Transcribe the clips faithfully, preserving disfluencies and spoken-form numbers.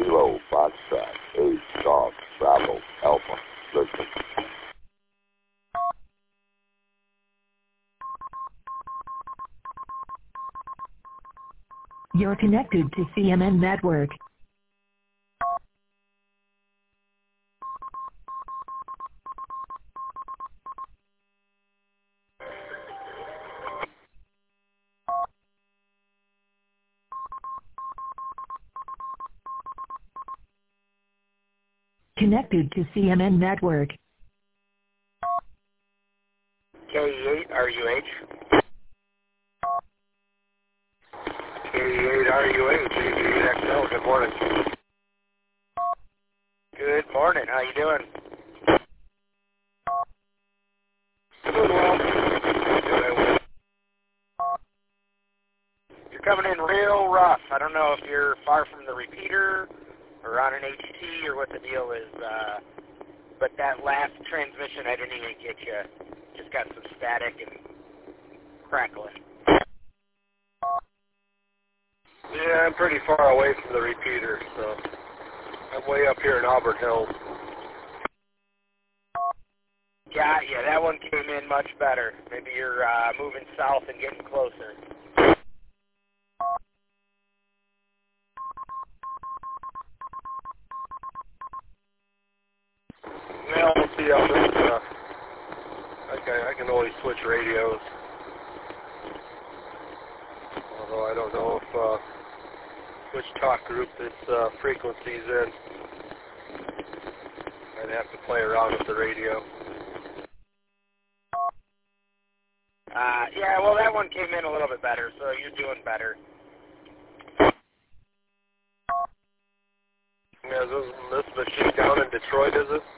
Kilo, Foxtrot, eight, Golf, Bravo, Alpha, listen. You're connected to C M N Network. Connected to C M N Network. K E eight R U H. K E eight R U H, A B eight X L, good morning. Good morning, how you doing? Doing well. You're coming in real rough. I don't know if you're far from the repeater or on an H T or what the deal is, uh, but that last transmission I didn't even get you. Just got some static and crackling. Yeah, I'm pretty far away from the repeater, so I'm way up here in Auburn Hills. Yeah, yeah, that one came in much better. Maybe you're uh, moving south and getting closer. Well, we'll see how this, uh, okay, I can always switch radios. Although I don't know if, uh, which talk group this uh, frequency's in. I'd have to play around with the radio. Uh, yeah, well, that one came in a little bit better, so you're doing better. Yeah, is this, this machine down in Detroit, is it?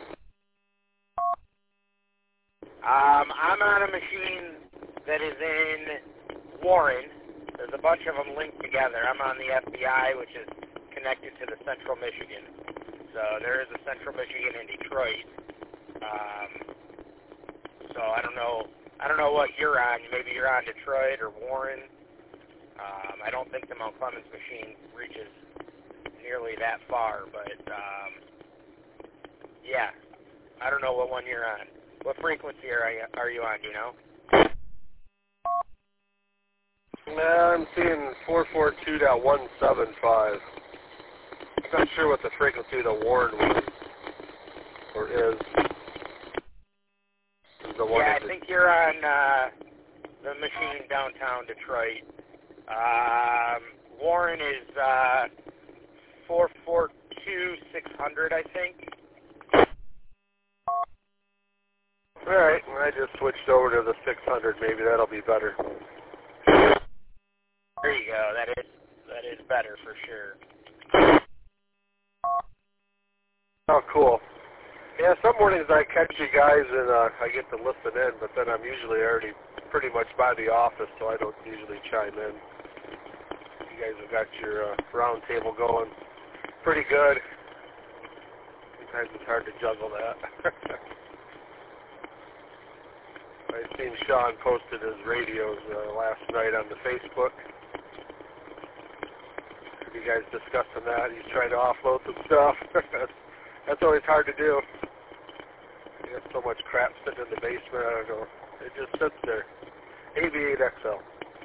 Um, I'm on a machine that is in Warren. There's a bunch of them linked together. I'm on the F B I, which is connected to the Central Michigan. So there is a Central Michigan in Detroit. Um, so I don't know. I don't know what you're on. Maybe you're on Detroit or Warren. Um, I don't think the Mount Clemens machine reaches nearly that far, but um, yeah, I don't know what one you're on. What frequency are you, are you on, do you know? No, I'm seeing four forty-two point one seven five. I'm not sure what the frequency of the Warren was, or is. is the one yeah, I think you're on uh, the machine downtown Detroit. Um, Warren is uh, four forty-two point six hundred, I think. All right, well, I just switched over to the six hundred. Maybe that'll be better. There you go. That is that is better for sure. Oh, cool. Yeah, some mornings I catch you guys and uh, I get to listen in, but then I'm usually already pretty much by the office, so I don't usually chime in. You guys have got your uh, round table going pretty good. Sometimes it's hard to juggle that. I've seen Sean posted his radios uh, last night on the Facebook. You guys discussing that? He's trying to offload some stuff. That's always hard to do. You have so much crap sitting in the basement. I don't know. It just sits there. A B eight X L.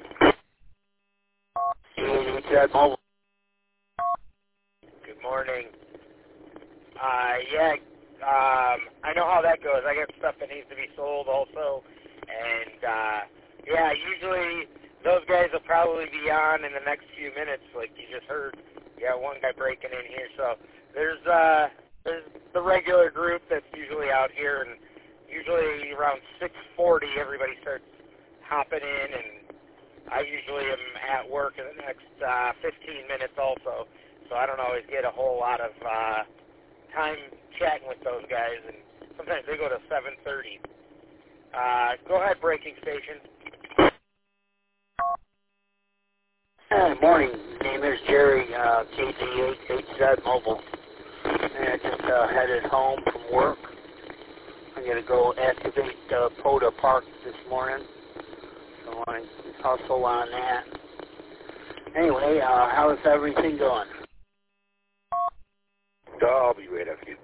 Good morning. Uh, yeah, um, I know how that goes. I got stuff that needs to be sold also. And, uh, yeah, usually those guys will probably be on in the next few minutes, like you just heard. You got one guy breaking in here. So there's, uh, there's the regular group that's usually out here, and usually around six forty everybody starts hopping in, and I usually am at work in the next uh, fifteen minutes also. So I don't always get a whole lot of uh, time chatting with those guys, and sometimes they go to seven thirty. Uh, go ahead, breaking station. Good morning. My name is Jerry, uh, K Z eight H Z Mobile. And I just uh, headed home from work. I'm going to go activate uh, POTA Park this morning. So I hustle on that. Anyway, uh, how's everything going? W eight F U.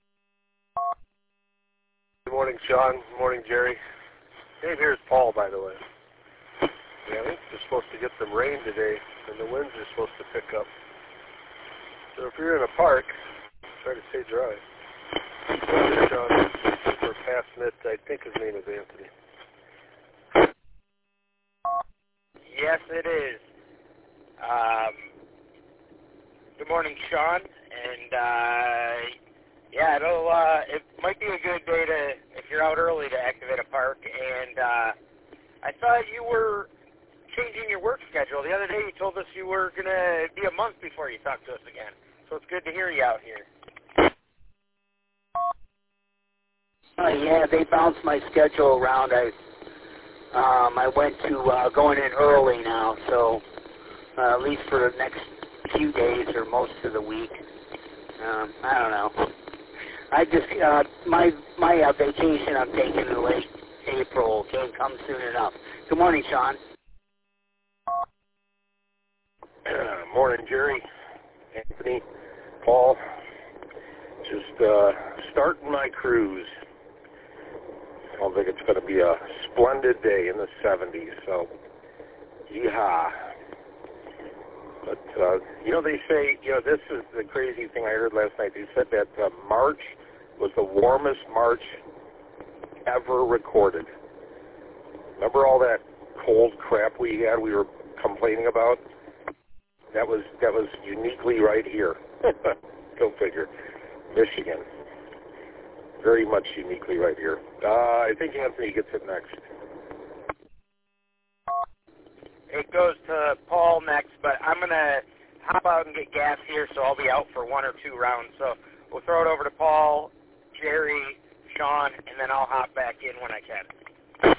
Good morning, Sean. Good morning, Jerry. Dave, here's Paul, by the way. Yeah, I think we're supposed to get some rain today, and the winds are supposed to pick up. So if you're in a park, try to stay dry. Well, Sean, we're passing it. I think his name is Anthony. Yes, it is. Um, good morning, Sean. And, uh, yeah, it'll, uh, it might be a good day to, if you're out early, to activate a park. And uh, I thought you were changing your work schedule. The other day you told us you were going to be a month before you talked to us again. So it's good to hear you out here. Uh, yeah, they bounced my schedule around. I um, I went to uh, going in early now, so uh, at least for the next few days or most of the week. Um, I don't know. I just uh, my my uh, vacation I'm taking in late April can't come soon enough. Good morning, Sean. Uh, morning, Jerry, Anthony, Paul. Just uh, starting my cruise. I don't think it's going to be a splendid day in the seventies, so yeehaw. But, uh, you know, they say, you know, this is the crazy thing I heard last night. They said that uh, March was the warmest March ever recorded. Remember all that cold crap we had we were complaining about? That was that was uniquely right here. Go figure. Michigan. Very much uniquely right here. Uh, I think Anthony gets it next. It goes to Paul next, but I'm going to hop out and get gas here, so I'll be out for one or two rounds. So we'll throw it over to Paul, Jerry, Sean, and then I'll hop back in when I can.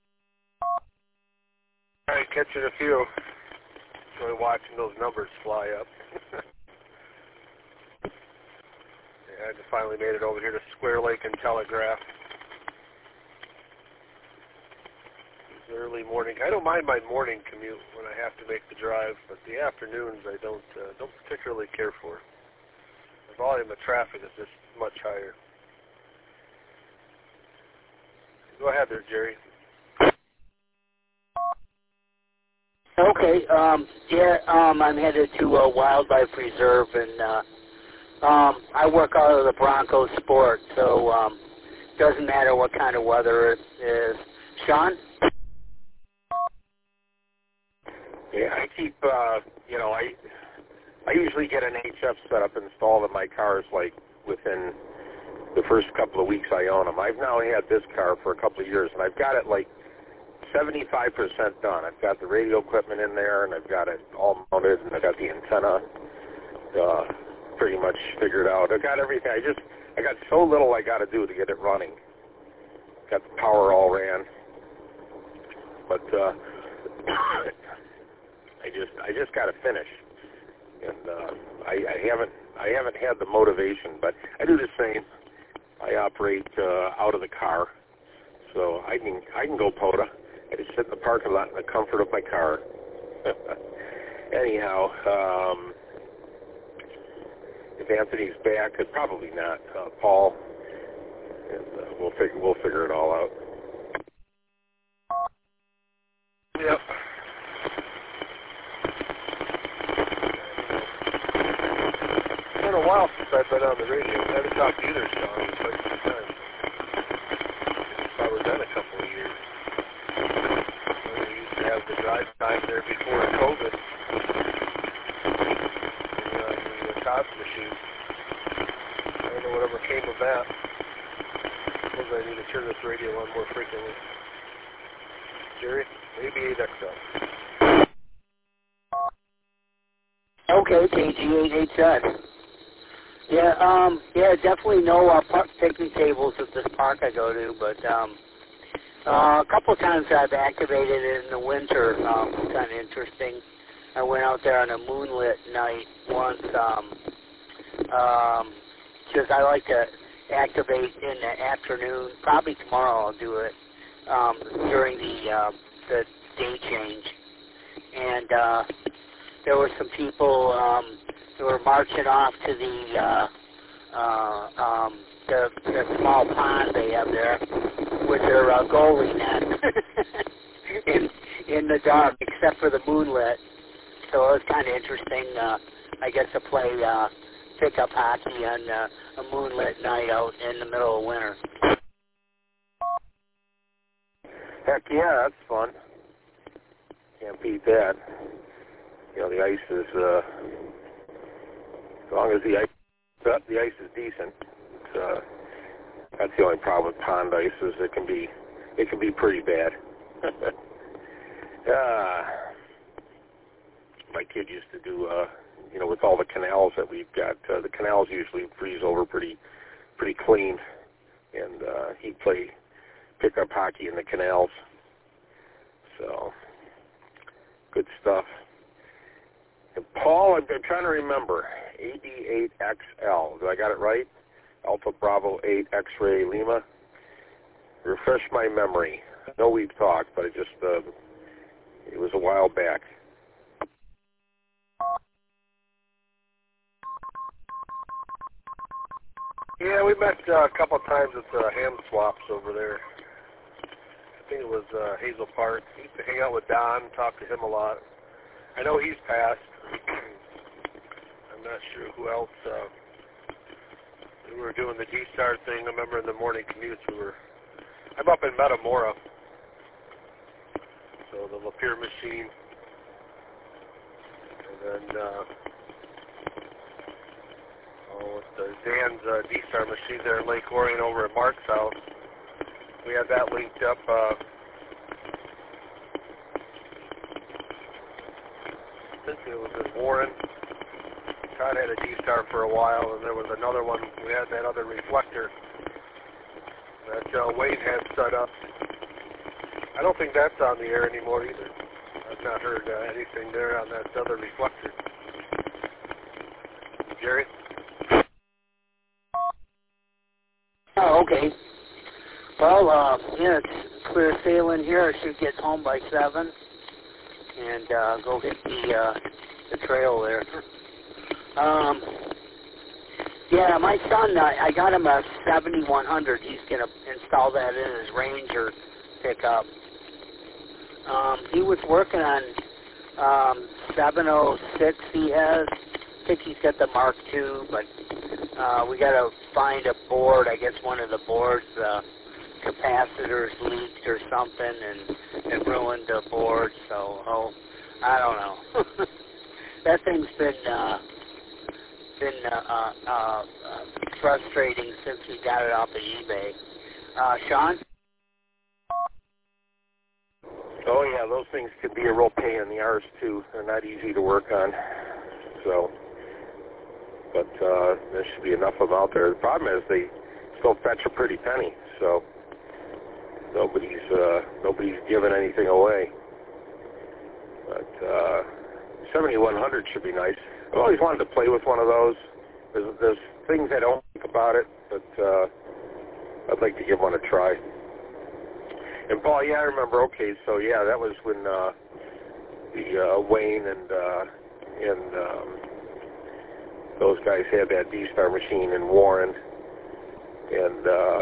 All right, catching a few. Enjoy watching those numbers fly up. I just finally made it over here to Square Lake and Telegraph. It's early morning. I don't mind my morning commute when I have to make the drive, but the afternoons I don't uh, don't particularly care for. The volume of traffic is just much higher. Go ahead there, Jerry. Okay. Um, yeah. Um, I'm headed to a wildlife reserve and. Uh, Um, I work out of the Bronco Sport, so um, doesn't matter what kind of weather it is. Sean? Yeah, I keep, uh, you know, I I usually get an H F setup installed in my cars, like, within the first couple of weeks I own them. I've now had this car for a couple of years, and I've got it, like, seventy-five percent done. I've got the radio equipment in there, and I've got it all mounted, and I've got the antenna, uh, pretty much figured out. I got everything. I just, I got so little I got to do to get it running. Got the power all ran, but uh, I just, I just got to finish, and uh, I, I haven't, I haven't had the motivation. But I do the same. I operate uh, out of the car, so I can, I can go POTA. I just sit in the parking lot in the comfort of my car. Anyhow. Um, If Anthony's back, and probably not, uh, Paul, and uh, we'll figure we'll figure it all out. Yep. It's been a while since I've been on the radio. I haven't talked to either, Sean, in quite some time. Probably been a couple of years. We used to have the drive time there before COVID. Cops machine. I don't know whatever came of that. I suppose I need to turn this radio on more frequently. Jerry, maybe eight X L. Okay, K G eight eight Z. Yeah, um, yeah, definitely no uh, park picnic tables at this park I go to, but um, uh, a couple of times I've activated it in the winter. Um, it's kind of interesting. I went out there on a moonlit night once, um, um, because I like to activate in the afternoon. Probably tomorrow I'll do it um, during the uh, the day change. And uh, there were some people um, who were marching off to the uh, uh, um, the, the small pond they have there with their uh, goalie net in, in the dark, except for the moonlit. So it was kind of interesting, uh, I guess, to play uh, pickup hockey on uh, a moonlit night out in the middle of winter. Heck yeah, that's fun. Can't beat that. You know, the ice is, uh, as long as the ice, the ice is decent, it's, uh, that's the only problem with pond ice is it can be, it can be pretty bad. uh, my kid used to do, uh, you know, with all the canals that we've got, uh, the canals usually freeze over pretty, pretty clean, and uh, he'd play pickup hockey in the canals. So, good stuff. And Paul, I'm, I'm trying to remember, A D eight X L, did I got it right? Alpha Bravo eight X-Ray Lima. Refresh my memory. I know we've talked, but it just, uh, it was a while back. Yeah, we met uh, a couple of times at the ham swaps over there. I think it was uh, Hazel Park. He used to hang out with Don, talk to him a lot. I know he's passed. I'm not sure who else. Uh, we were doing the D-Star thing. I remember in the morning commutes we were... I'm up in Metamora. So the Lapeer machine. And then... Uh, oh, with the Dan's uh, D-Star machine there in Lake Orion over at Mark's house. We had that linked up. Uh, I think it was in Warren. Todd had a D-Star for a while, and there was another one. We had that other reflector that uh, Wayne had set up. I don't think that's on the air anymore either. I've not heard uh, anything there on that other reflector. Jerry? Oh, okay. Well, uh, yeah, it's clear sailing here. I should get home by seven and uh, go hit the uh, the trail there. Um, yeah, my son, uh, I got him a seventy-one hundred. He's going to install that in his Ranger pickup. Um, he was working on um, seven oh six he has. I think he's got the Mark two, but uh, we got to find a board. I guess one of the boards, uh, capacitors leaked or something and, and ruined the board. So, oh, I don't know. That thing's been uh, been uh, uh, uh, frustrating since we got it off of eBay. Uh, Sean? Oh yeah, those things can be a real pain in the arse too. They're not easy to work on. So, but uh, there should be enough of them out there. The problem is they still fetch a pretty penny. So nobody's uh, nobody's giving anything away. But uh, seventy-one hundred should be nice. I've always wanted to play with one of those. There's, there's things I don't like about it, but uh, I'd like to give one a try. And Paul, yeah, I remember. Okay, so yeah, that was when uh, the uh, Wayne and uh, and um, those guys had that D-Star machine in Warren, and uh,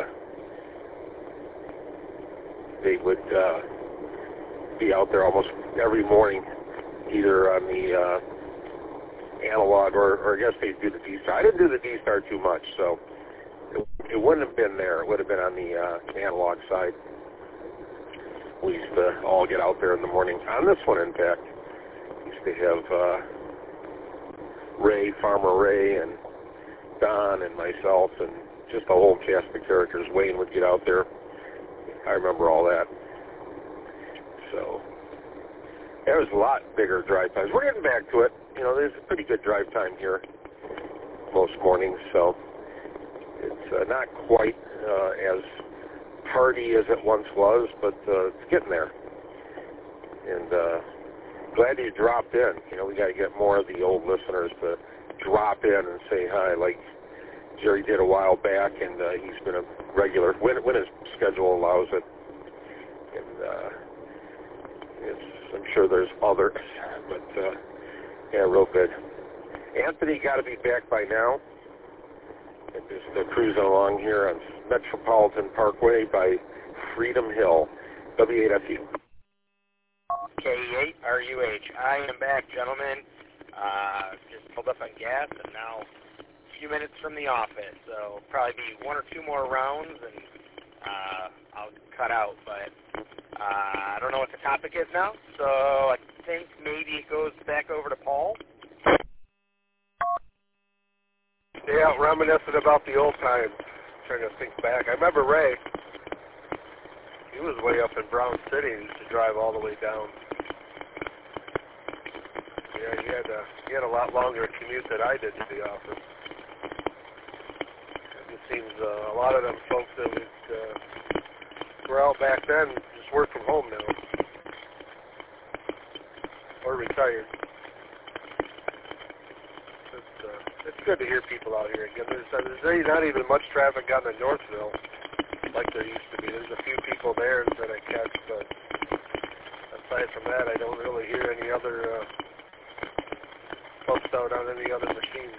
they would uh, be out there almost every morning, either on the uh, analog or, or I guess they'd do the D-Star. I didn't do the D-Star too much, so it, it wouldn't have been there. It would have been on the uh, analog side. We used to all get out there in the morning. On this one, in fact, we used to have uh, Ray, Farmer Ray, and Don, and myself, and just a whole cast of characters. Wayne would get out there. I remember all that. So there was a lot bigger drive times. We're getting back to it. You know, there's a pretty good drive time here most mornings, so it's uh, not quite uh, as party as it once was, but uh, it's getting there. And uh, glad you dropped in. You know, we got to get more of the old listeners to drop in and say hi, like Jerry did a while back, and uh, he's been a regular when when his schedule allows it. And uh, it's, I'm sure there's others, but uh, yeah, real good. Anthony got to be back by now. Just uh, cruising along here on Metropolitan Parkway by Freedom Hill, W eight F U. K E eight R U H. I am back, gentlemen. Uh, just pulled up on gas and now a few minutes from the office. So probably be one or two more rounds and uh, I'll cut out. But uh, I don't know what the topic is now. So I think maybe it goes back over to Paul. Yeah, reminiscing about the old times. Trying to think back. I remember Ray. He was way up in Brown City and used to drive all the way down. Yeah, he had a, he had a lot longer commute than I did to the office. It seems uh, a lot of them folks that was, uh, were out back then just work from home now. Or retired. It's, uh, it's good to hear people out here again. There's, uh, there's really not even much traffic on the Northville like there used to be. There's a few people there that I catch, but aside from that, I don't really hear any other uh, folks out on any other machines.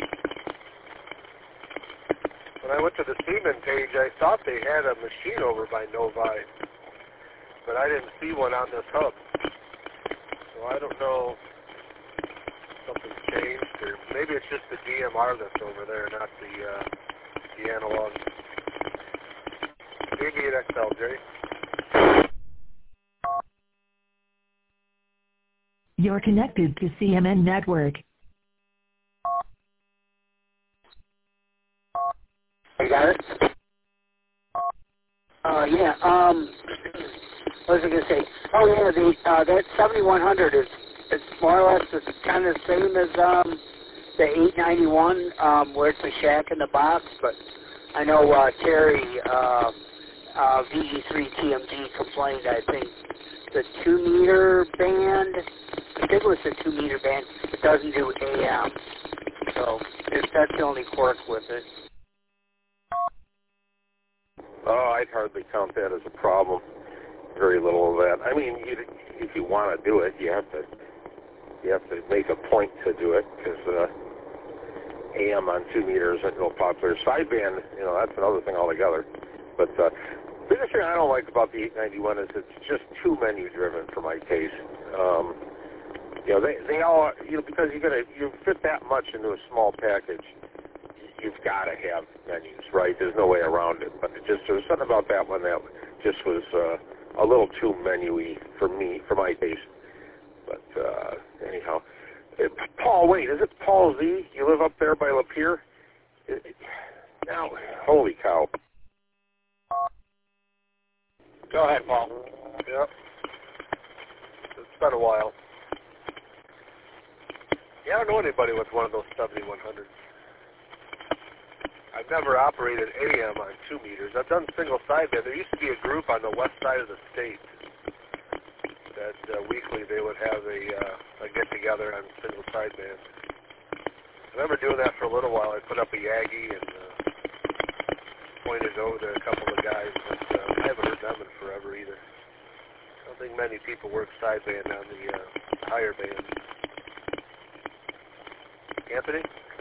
When I went to the Seaman page, I thought they had a machine over by Novi, but I didn't see one on this hub. So I don't know if something's changed, or maybe it's just the D M R that's over there, not the uh, the analog. eighty-eight X L, Jerry. You're connected to C M N Network. You got it? Uh, yeah, um, what was I going to say? Oh, yeah, the, uh, that seventy-one hundred is, it's more or less it's kind of the same as, um, the eight ninety-one, um, where it's a shack in the box, but I know, uh, Terry, uh, uh, V E three T M G complained, I think, the two meter band, I think it was the two meter band, it doesn't do A M, so it's, that's the only quirk with it. Oh, I'd hardly count that as a problem. Very little of that. I mean, you, if you want to do it, you have to you have to make a point to do it, because uh, A M on two meters isn't real popular. Sideband, you know, that's another thing altogether. But uh, the biggest thing I don't like about the eight ninety-one is it's just too menu driven for my taste. Um, you know, they they all you know because you're gonna you fit that much into a small package. You've got to have menus, right? There's no way around it. But it just there was something about that one that just was uh, a little too menu-y for me, for my taste. But uh, anyhow, it, Paul, wait, is it Paul Z? You live up there by Lapeer? It, it, now, holy cow! Go ahead, Paul. Yep. It's been a while. Yeah, I don't know anybody with one of those seventy-one hundreds. I've never operated A M on two meters. I've done single sideband. There used to be a group on the west side of the state that uh, weekly they would have a, uh, a get-together on single sideband. I remember doing that for a little while. I put up a Yagi and uh, pointed over to a couple of guys, but uh, I haven't heard them in forever either. I don't think many people work sideband on the uh, higher bands. Anthony?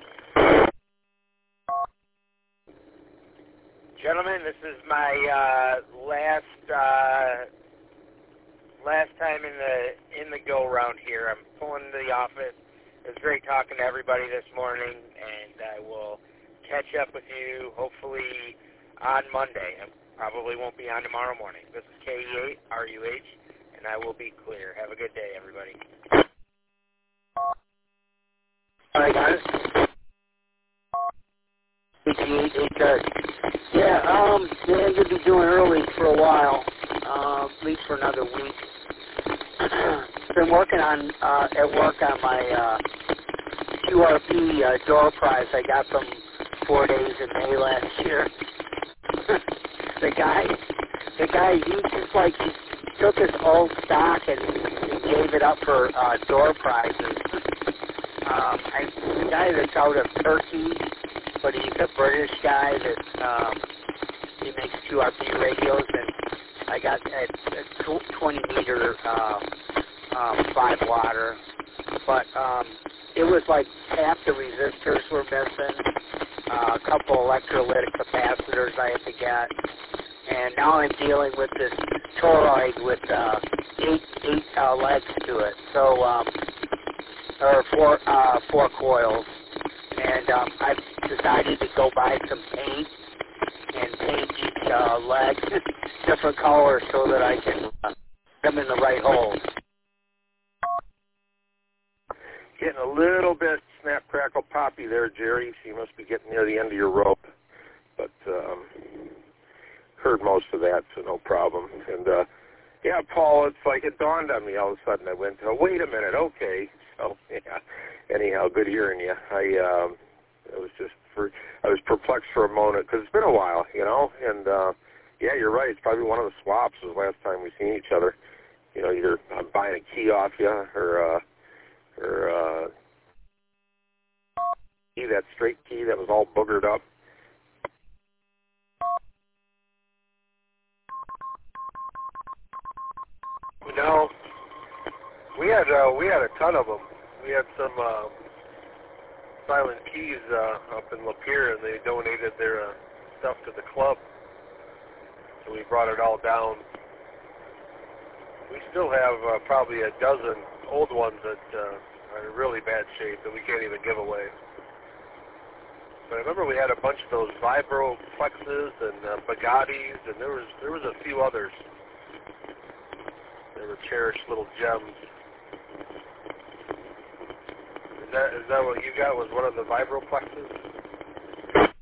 Gentlemen, this is my uh, last uh, last time in the in the go round here. I'm pulling into the office. It was great talking to everybody this morning, and I will catch up with you hopefully on Monday. I probably won't be on tomorrow morning. This is K E eight R U H, and I will be clear. Have a good day, everybody. All right, guys. eighty-eight, eight thirty. Yeah, um, yeah, you'll be doing early for a while, uh, at least for another week. Been working on, uh, at work on my, uh, Q R P, uh, door prize I got from four days in May last year. the guy, the guy, he just like, he took his old stock and he gave it up for, uh, door prizes. Um, I, the guy that's out of Turkey, but he's a British guy that um, he makes Q R P radios, and I got a, a twenty meter um, um, five watter, but um, it was like half the resistors were missing, uh, a couple electrolytic capacitors I have to get, and now I'm dealing with this toroid with uh, eight eight uh, legs to it, so um, or four uh, four coils, and um, I've decided to go buy some paint and paint each uh, leg different colors so that I can uh, put them in the right holes. Getting a little bit snap, crackle, poppy there, Jerry. So you must be getting near the end of your rope. But um, heard most of that, so no problem. And, uh, yeah, Paul, it's like it dawned on me all of a sudden. I went, oh, wait a minute, okay. So, yeah, anyhow, good hearing you. I, um, I was just, for, I was perplexed for a moment because it's been a while, you know. And, uh, yeah, you're right. It's probably one of the swaps was the last time we seen each other. You know, either I'm buying a key off you or, uh, or uh, key, that straight key that was all boogered up. No, we had uh, we had a ton of them. We had some uh, silent keys uh, up in Lapeer, and they donated their uh, stuff to the club, so we brought it all down. We still have uh, probably a dozen old ones that uh, are in really bad shape that we can't even give away. But I remember we had a bunch of those Vibroplexes and uh, Bugattis, and there was there was a few others. They were cherished little gems. Is that is that what you got? Was one of the Vibroplexes?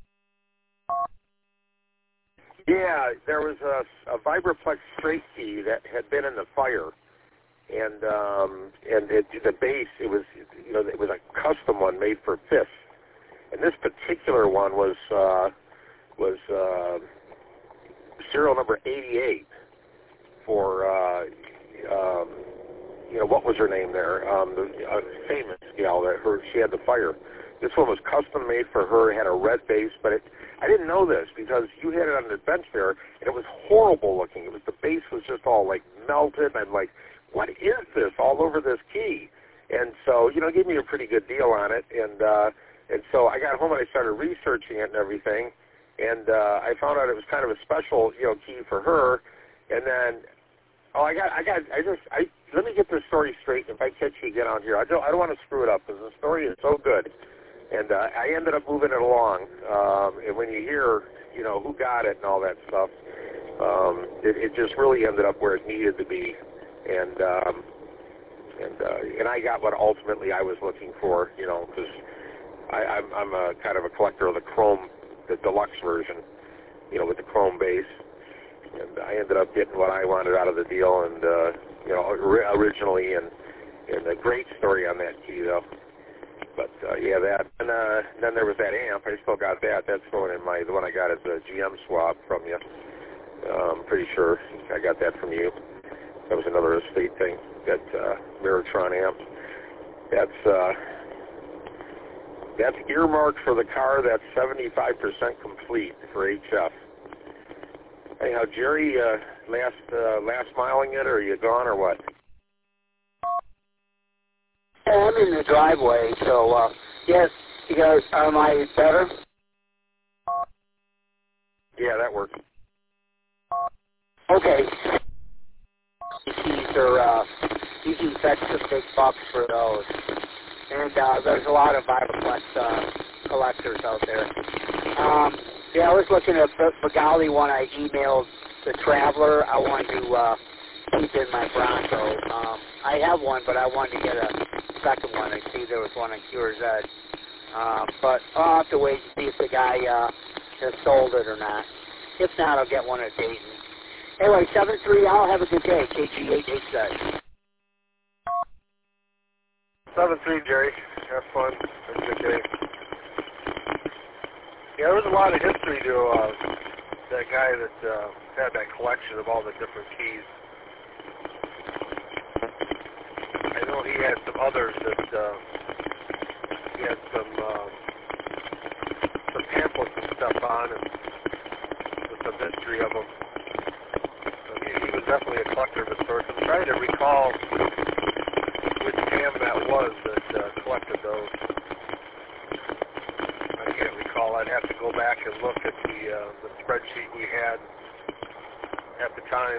Yeah, there was a, a Vibraplex straight key that had been in the fire. And um, and it, the base, it was you know it was a custom one made for fifths, and this particular one was uh, was uh, serial number eighty-eight for uh, um, you know what was her name there? Um, the uh, famous gal that her she had the fire. This one was custom made for her. It had a red base, but it I didn't know this because you had it on the bench there, and it was horrible looking. It was the base was just all like melted. I'm like, what is this all over this key? And so, you know, it gave me a pretty good deal on it. And uh, and so I got home and I started researching it and everything. And uh, I found out it was kind of a special, you know, key for her. And then, oh, I got, I got, I just, I let me get this story straight. If I catch you again out here, I don't, I don't want to screw it up because the story is so good. And uh, I ended up moving it along. Um, and when you hear, you know, who got it and all that stuff, um, it, it just really ended up where it needed to be. And um, and uh, and I got what ultimately I was looking for, you know, because I'm I'm a kind of a collector of the chrome, the deluxe version, you know, with the chrome base. And I ended up getting what I wanted out of the deal, and uh, you know, originally, and and a great story on that key though. But uh, yeah, that and uh, then there was that amp. I still got that. That's going in my the one I got as a G M swap from you. I'm um, pretty sure I got that from you. That was another estate thing, that uh, Mirrortron amp. That's uh, that's earmarked for the car that's seventy-five percent complete for H F. Anyhow, Jerry, uh, last uh, last miling it, or are you gone, or what? Yeah, I'm in the driveway, so uh, yes, you guys, am I better? Yeah, that works. Okay. Keys are, uh, you can fetch some big bucks for those. And uh, there's a lot of Vibraplex uh, collectors out there. Um, yeah, I was looking at the Bugali one. I emailed the Traveler. I wanted to uh, keep in my Bronco. Um, I have one, but I wanted to get a second one. I see there was one on Q R Z. Um, but I'll have to wait and see if the guy uh, has sold it or not. If not, I'll get one at Dayton. Anyway, seven three, I'll have a good day, K G eight eight seven. seven three, Jerry. Have fun. Have a good day. Yeah, there was a lot of history to uh, that guy that uh, had that collection of all the different keys. I know he had some others that uh, he had some um, some pamphlets and stuff on, and with some history of them. He, he was definitely a collector of his sorts. I'm trying to recall which cam that was that uh, collected those. I can't recall. I'd have and look at the uh, the spreadsheet we had at the time.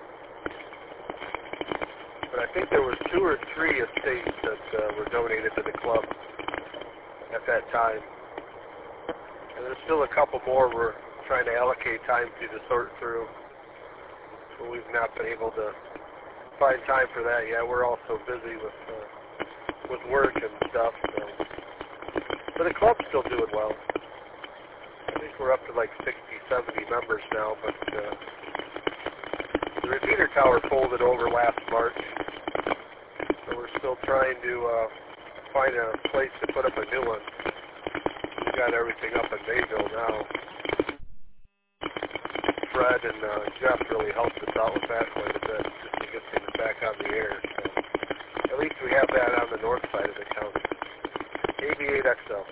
But I think there was two or three estates that uh, were donated to the club at that time. And there's still a couple more we're trying to allocate time to to sort through. But we've not been able to find time for that yet. We're all so busy with uh, with work and stuff. So. But the club's still doing well. I think we're up to like sixty, seventy members now, but uh, the repeater tower folded over last March. So we're still trying to uh, find a place to put up a new one. We've got everything up in Mayville now. Fred and uh, Jeff really helped us out with that quite a bit, just to get things back on the air. So at least we have that on the north side of the county. A B eight X L.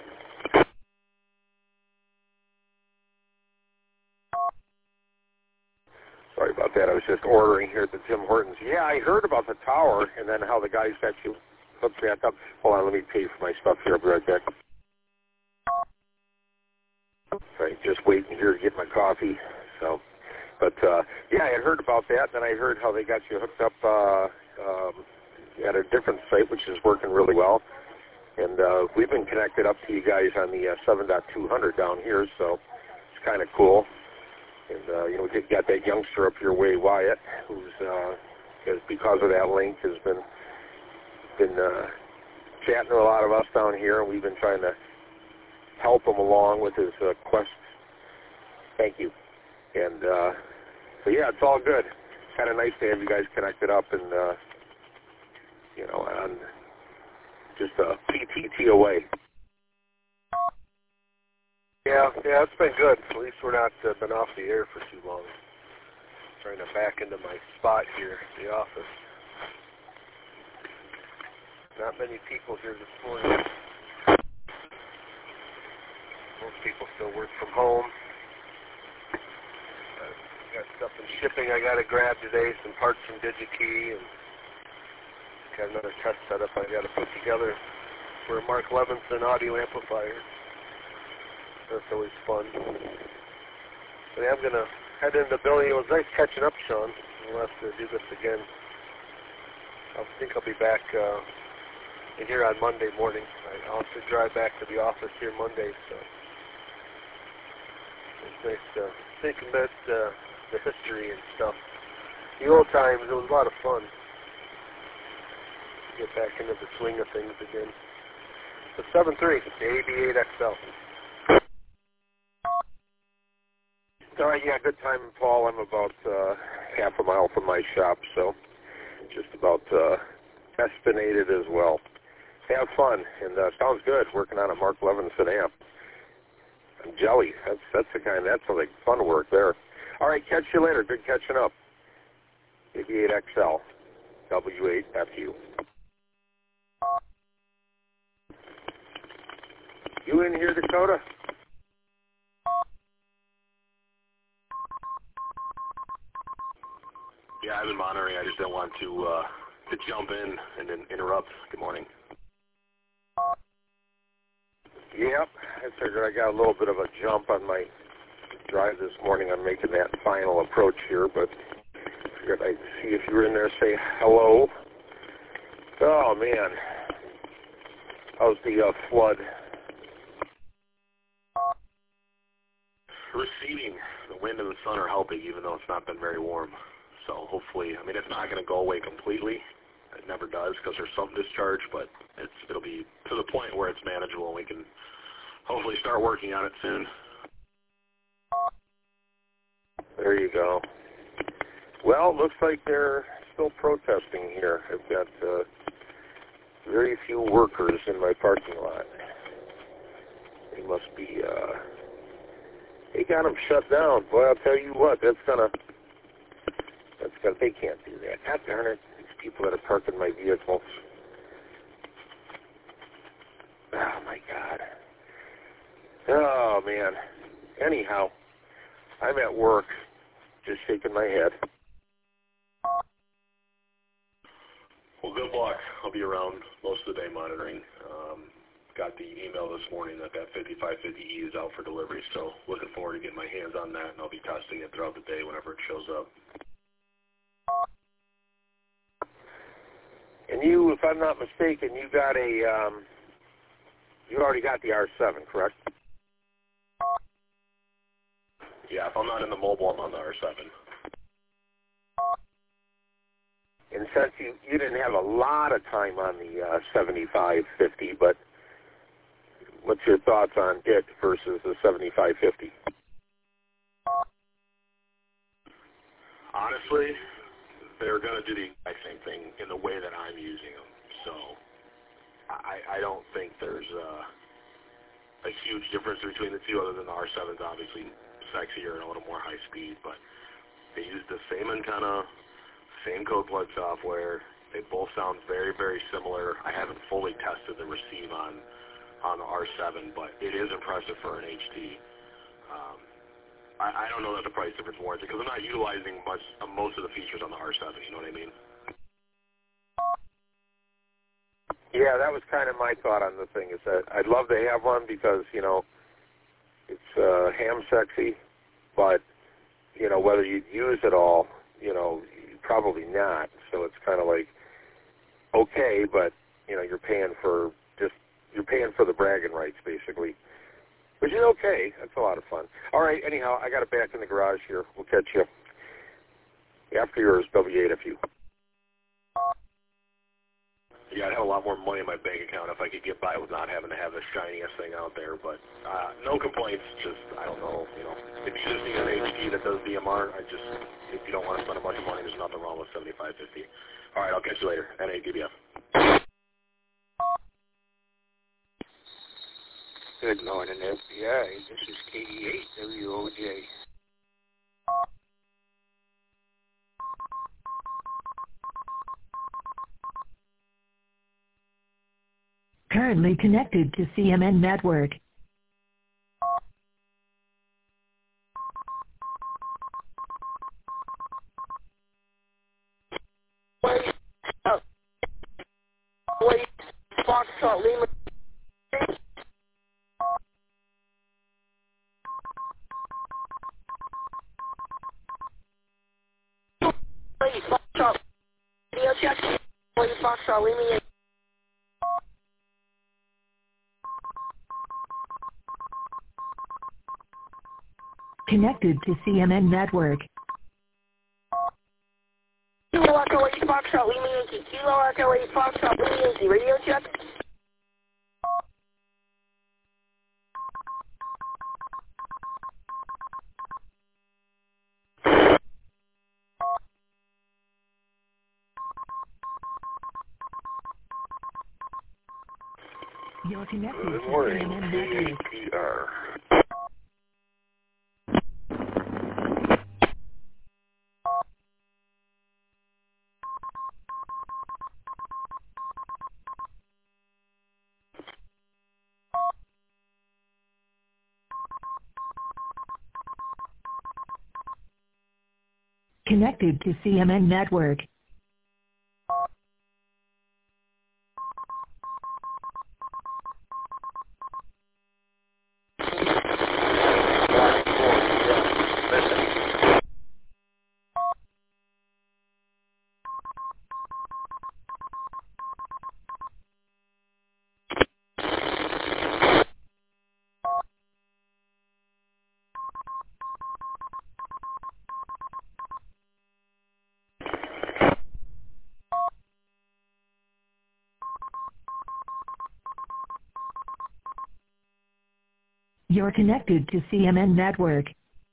Sorry about that. I was just ordering here at the Tim Hortons. Yeah, I heard about the tower and then how the guys got you hooked back up. Hold on, let me pay for my stuff here. I'll be right back. Right, just waiting here to get my coffee. So, but uh, yeah, I had heard about that. Then I heard how they got you hooked up uh, um, at a different site, which is working really well. And uh, we've been connected up to you guys on the uh, seven point two hundred down here, so it's kind of cool. And, uh, you know, we got that youngster up your way, Wyatt, who's, uh, has, because of that link, has been been uh, chatting to a lot of us down here, and we've been trying to help him along with his uh, quest. Thank you. And uh, so, yeah, it's all good. It's kind of nice to have you guys connected up and, uh, you know, on just a P T T away. Yeah, yeah, it's been good. At least we're not uh, been off the air for too long. Trying to back into my spot here, the office. Not many people here this morning. Most people still work from home. I got stuff in shipping I got to grab today, some parts from DigiKey, and got another test setup I got to put together for a Mark Levinson audio amplifier. That's always fun. But yeah, I'm going to head into the building. It was nice catching up, Sean. We'll have to do this again. I think I'll be back uh, in here on Monday morning. I'll have to drive back to the office here Monday, so it's nice to think about uh, the history and stuff. The old times, it was a lot of fun. Get back into the swing of things again. The seven three, the A B eight X L. All right, yeah, good time, Paul. I'm about uh, half a mile from my shop, so just about uh, estinated as well. Have fun, and uh, sounds good. Working on a Mark Levinson amp. And jelly, that's that's the kind. That's like fun work there. All right, catch you later. Good catching up. A B eight X L, W eight F U. You in here, Dakota? Yeah, I've been monitoring. I just didn't want to uh, to jump in and then interrupt. Good morning. Yep, I figured I got a little bit of a jump on my drive this morning on making that final approach here, but I figured I'd see if you were in there, say hello. Oh, man. How's the uh, flood? Receding. The wind and the sun are helping, even though it's not been very warm. So hopefully, I mean, it's not going to go away completely. It never does because there's some discharge, but it's it'll be to the point where it's manageable, and we can hopefully start working on it soon. There you go. Well, looks like they're still protesting here. I've got uh, very few workers in my parking lot. They must be, uh, they got them shut down. Boy, I'll tell you what, that's going to, that's gonna, they can't do that. God darn it, these people that are parking my vehicles. Oh, my God. Oh, man. Anyhow, I'm at work, just shaking my head. Well, good luck. I'll be around most of the day monitoring. Um, got the email this morning that that fifty-five fifty E is out for delivery, so looking forward to getting my hands on that, and I'll be testing it throughout the day whenever it shows up. And you, if I'm not mistaken, you got a, um, you already got the R seven, correct? Yeah, if I'm not in the mobile, I'm on the R seven. And since you, you didn't have a lot of time on the uh, seventy-five fifty, but what's your thoughts on it versus the seventy-five fifty? Honestly, they're going to do the exact same thing in the way that I'm using them. So I, I don't think there's a, a huge difference between the two, other than the R seven's obviously sexier and a little more high speed, but they use the same antenna, same code blood software. They both sound very, very similar. I haven't fully tested the receive on on the R seven, but it is impressive for an H T. Um, I, I don't know that the price difference warrants it, because I'm not utilizing much uh, most of the features on the R seven, you know what I mean? Yeah, that was kind of my thought on the thing, is that I'd love to have one because, you know, it's uh, ham sexy, but, you know, whether you use it all, you know, probably not. So it's kind of like, okay, but, you know, you're paying for just, you're paying for the bragging rights, basically. Which is okay. That's a lot of fun. All right, anyhow, I got it back in the garage here. We'll catch you after yours, W eight F U. Yeah, I'd have a lot more money in my bank account if I could get by with not having to have the shiniest thing out there. But uh, no complaints. Just, I don't know, you know, if you just need an H T that does D M R, I just, if you don't want to spend a bunch of money, there's nothing wrong with seventy-five fifty. All right, I'll catch you later. N A D B F. Good morning, F B I. This is K E eight W O J. Currently connected to C M N Network. Wait, uh, wait, Foxtrot Lima. Wait, Foxtrot. Radio check. Wait, Foxtrot Lima. Connected to C M N Network. Kilo Echo eight Foxtrot Lima Yankee. Kilo Echo eight Foxtrot Lima Yankee. Radio check. You're connected Good to C morning, M N K Network. A P R. Connected to C M N Network. You're connected to C M N Network.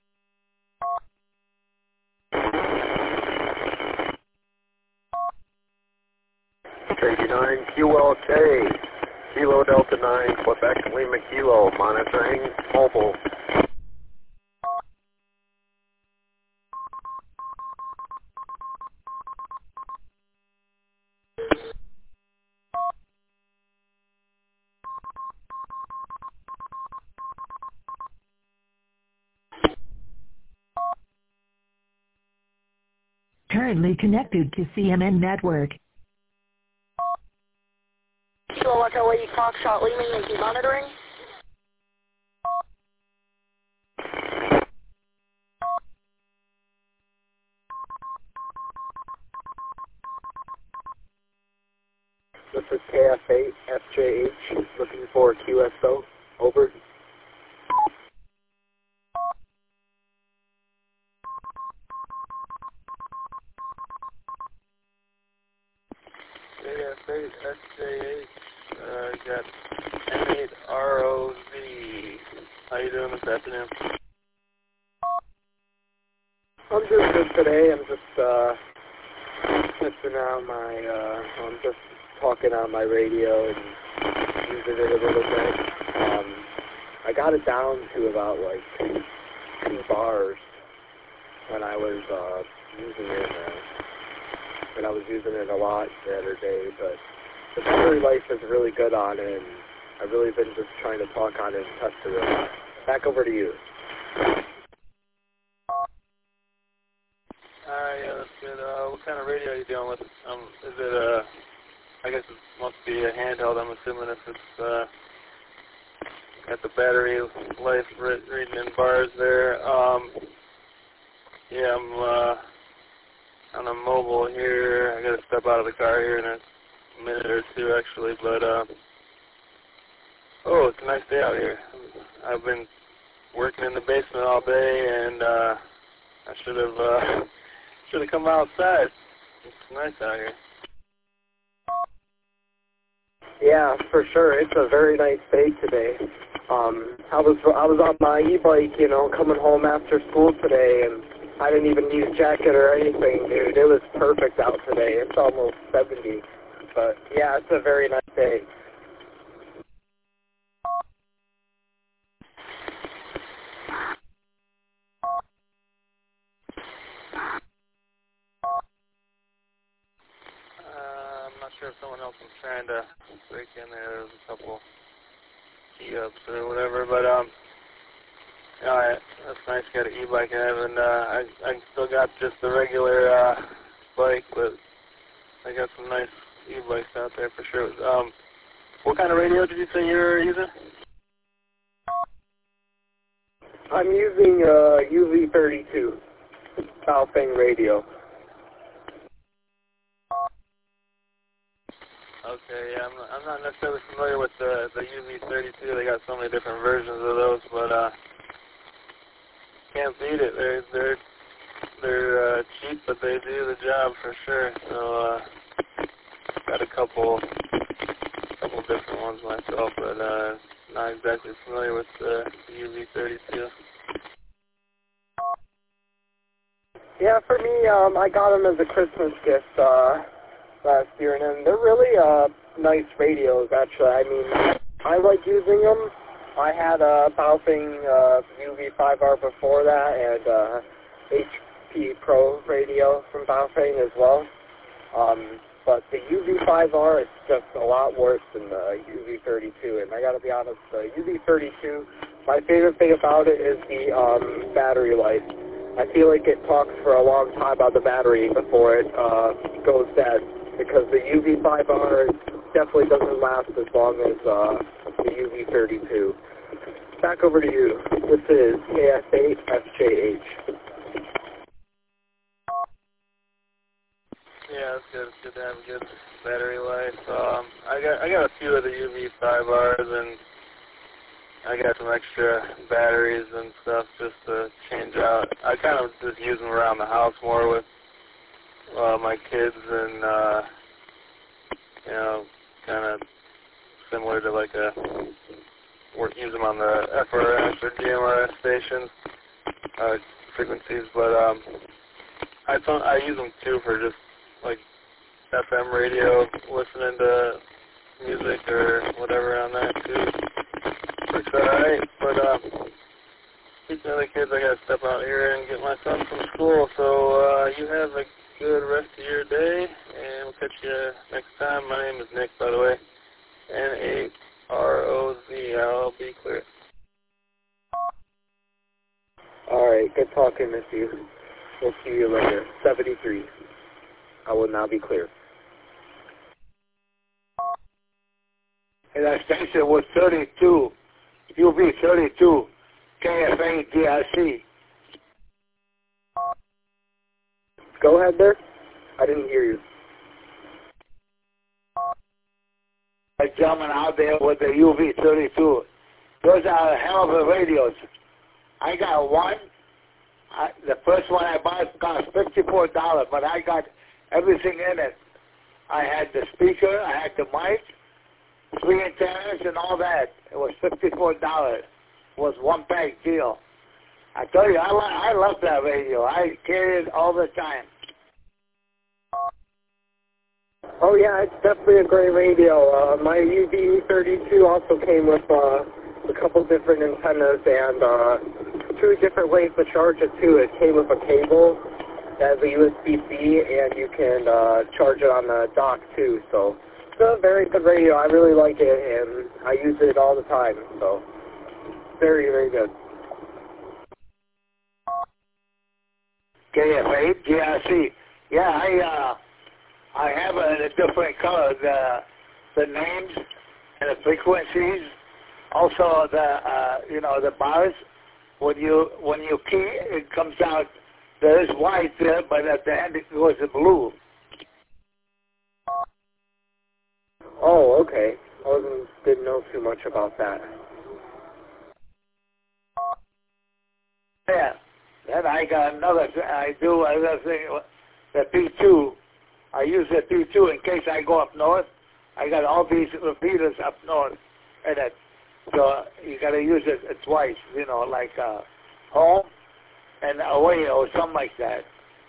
K D nine Q L K, Kilo Delta nine, Quebec Lima Kilo, monitoring mobile. Currently connected to C M N Network. Kilo Kilo Echo eight Foxtrot Lima Yankee monitoring. This is K F eight F J H, looking for Q S O. Over. K F eight F J H, uh, you got M eight R O Z. How you doing this afternoon? I'm doing good today. I'm just, uh, listening on my, uh, I'm just talking on my radio and using it a little bit. Um, I got it down to about, like, two, two bars when I was, uh, using it, uh, and I was using it a lot the other day, but the battery life is really good on it, and I've really been just trying to talk on it and test it a lot. Back over to you. Alright, yeah, that's good. Uh, what kind of radio are you dealing with? Um, is it, uh, I guess it must be a handheld, I'm assuming, if it's, uh, got the battery life re reading in bars there. Um, yeah, I'm, uh, on a mobile here. I gotta step out of the car here in a minute or two, actually, but, uh, oh, it's a nice day out here. I've been working in the basement all day, and, uh, I should have, uh, should have come outside. It's nice out here. Yeah, for sure. It's a very nice day today. Um, I was I was on my e-bike, you know, coming home after school today, and I didn't even need a jacket or anything, dude. It was perfect out today. It's almost seventy. But, yeah, it's a very nice day. Uh, I'm not sure if someone else was trying to break in there. There was a couple key-ups or whatever, but, um, alright, that's nice. Got an e-bike I have, and, uh, I, I still got just the regular, uh, bike, but I got some nice e-bikes out there for sure. Um, what kind of radio did you say you were using? I'm using uh, U V thirty-two, Baofeng radio. Okay, yeah, I'm, I'm not necessarily familiar with the, the U V thirty-two. They got so many different versions of those, but, uh, can't beat it. They're, they're, they're, uh, cheap, but they do the job for sure. So, uh, got a couple, couple different ones myself, but, uh, not exactly familiar with the, the U V thirty-two. Yeah, for me, um, I got them as a Christmas gift, uh, last year, and they're really, uh, nice radios, actually. I mean, I like using them. I had a Baofeng, uh, U V five R before that, and, uh, H P Pro radio from Baofeng as well. Um, but the U V five R is just a lot worse than the U V thirty-two, and I gotta be honest, the U V thirty-two, my favorite thing about it is the, um, battery life. I feel like it talks for a long time on the battery before it, uh, goes dead, because the U V five R definitely doesn't last as long as, uh, the U V thirty-two. Back over to you. This is K S eight F J H. Yeah, it's good. It's good to have a good battery life. Um, I got I got a few of the U V five Rs, and I got some extra batteries and stuff just to change out. I kind of just use them around the house more with uh, my kids, and uh, you know, kind of similar to like a work use them on the F R S or G M R S stations uh, frequencies, but um, I don't, I use them too for just like F M radio, listening to music or whatever on that too. Works alright, but uh, speaking of the kids, I gotta step out here and get my son from school. So uh, you have a good rest of your day, and we'll catch you next time. My name is Nick, by the way. N A R O Z. I'll be clear. Alright, good talking with you. We'll see you later. seventy-three. I will now be clear. and that station was thirty-two, U B thirty-two, K F A D R C. Go ahead there. I didn't hear you. A gentleman out there with the U V thirty-two. Those are a hell of a radios. I got one. I, the first one I bought cost fifty-four dollars, but I got everything in it. I had the speaker, I had the mic, three antennas, and all that. It was fifty-four dollars. It was one bag deal. I tell you, I, I love that radio. I carry it all the time. Oh yeah, it's definitely a great radio. Uh, my U V thirty-two also came with uh, a couple different antennas and uh, two different ways to charge it too. It came with a cable that has a U S B C, and you can uh, charge it on the dock too. So it's a very good radio. I really like it, and I use it all the time. So very, very good. K F eight D R C. Yeah, I uh, I have a, a different color. The the names and the frequencies. Also the uh, you know the bars. When you when you key, it comes out. There is white there, but at the end it goes to blue. Oh, okay. I wasn't, didn't know too much about that. Yeah. Then I got another. I do another thing. The P two. I use the P two in case I go up north. I got all these repeaters up north in it. So you got to use it twice, you know, like uh, home and away or something like that.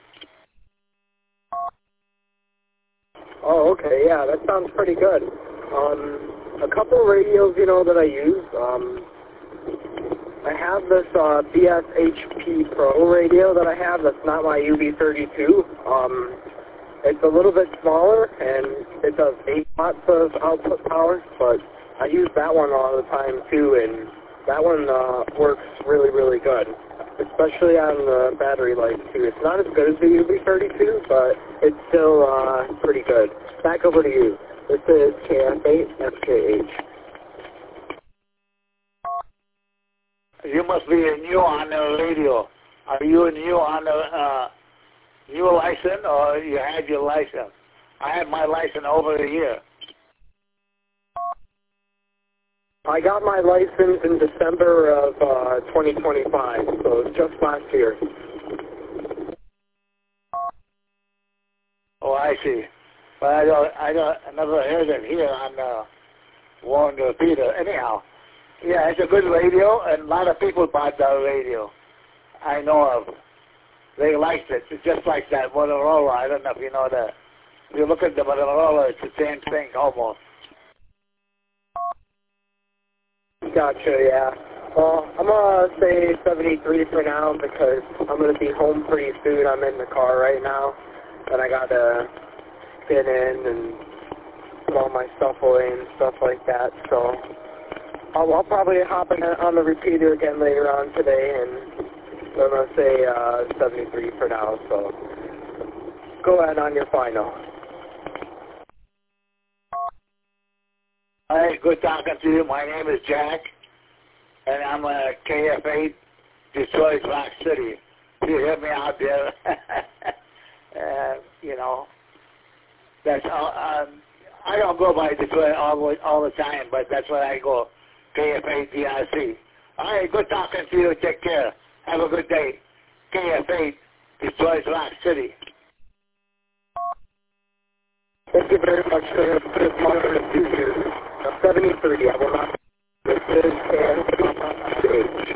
Oh, okay, yeah, that sounds pretty good. Um, a couple radios, you know, that I use. Um, I have this uh, B S H P Pro radio that I have. That's not my U V thirty-two. Um, it's a little bit smaller, and it does eight watts of output power, but I use that one all the time too, and that one uh, works really, really good, especially on the battery life too. It's not as good as the U V thirty-two, but it's still uh, pretty good. Back over to you. This is K F eight F J H. You must be new on the radio. Are you new on the uh, new license, or you had your license? I had my license over a year. I got my license in December of uh, twenty twenty-five, so it's just last year. Oh, I see. But I don't, I don't, I never heard it here on uh, Warren Repeater. Anyhow, yeah, it's a good radio, and a lot of people bought that radio. I know of. They liked it. It's just like that Motorola. I don't know if you know that. If you look at the Motorola, it's the same thing almost. Gotcha, yeah. Well, I'm going to say seventy-three for now because I'm going to be home pretty soon. I'm in the car right now, and I got to get in and put all my stuff away and stuff like that. So I'll, I'll probably hop in on the repeater again later on today, and I'm going to say uh, seventy-three for now. So go ahead on your final. Hi, good talking to you. My name is Jack, and I'm a K F eight, Detroit, Rock City. You hear me out there? uh, you know, that's all. Um, I don't go by Detroit all, all the time, but that's where I go, K F eight D R C. All right, good talking to you. Take care. Have a good day. K F eight, Detroit, Rock City. Thank you very much for this future. seventy-three, I will not. This is K F eight.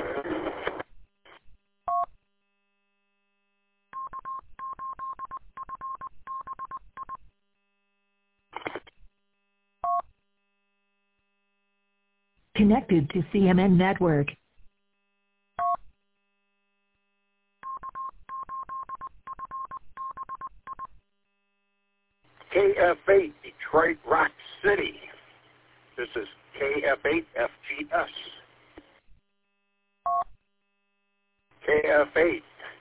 Connected to C M N Network. K F eight, Detroit Rock City. This is K F eight F G S. K F eight,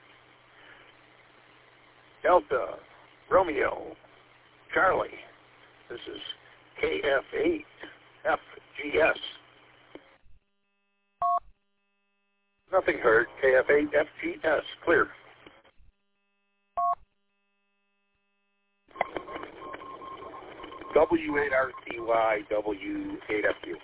Delta, Romeo, Charlie. This is K F eight F G S. Nothing heard. K F eight F G S. Clear. W eight R C Y, W eight F U.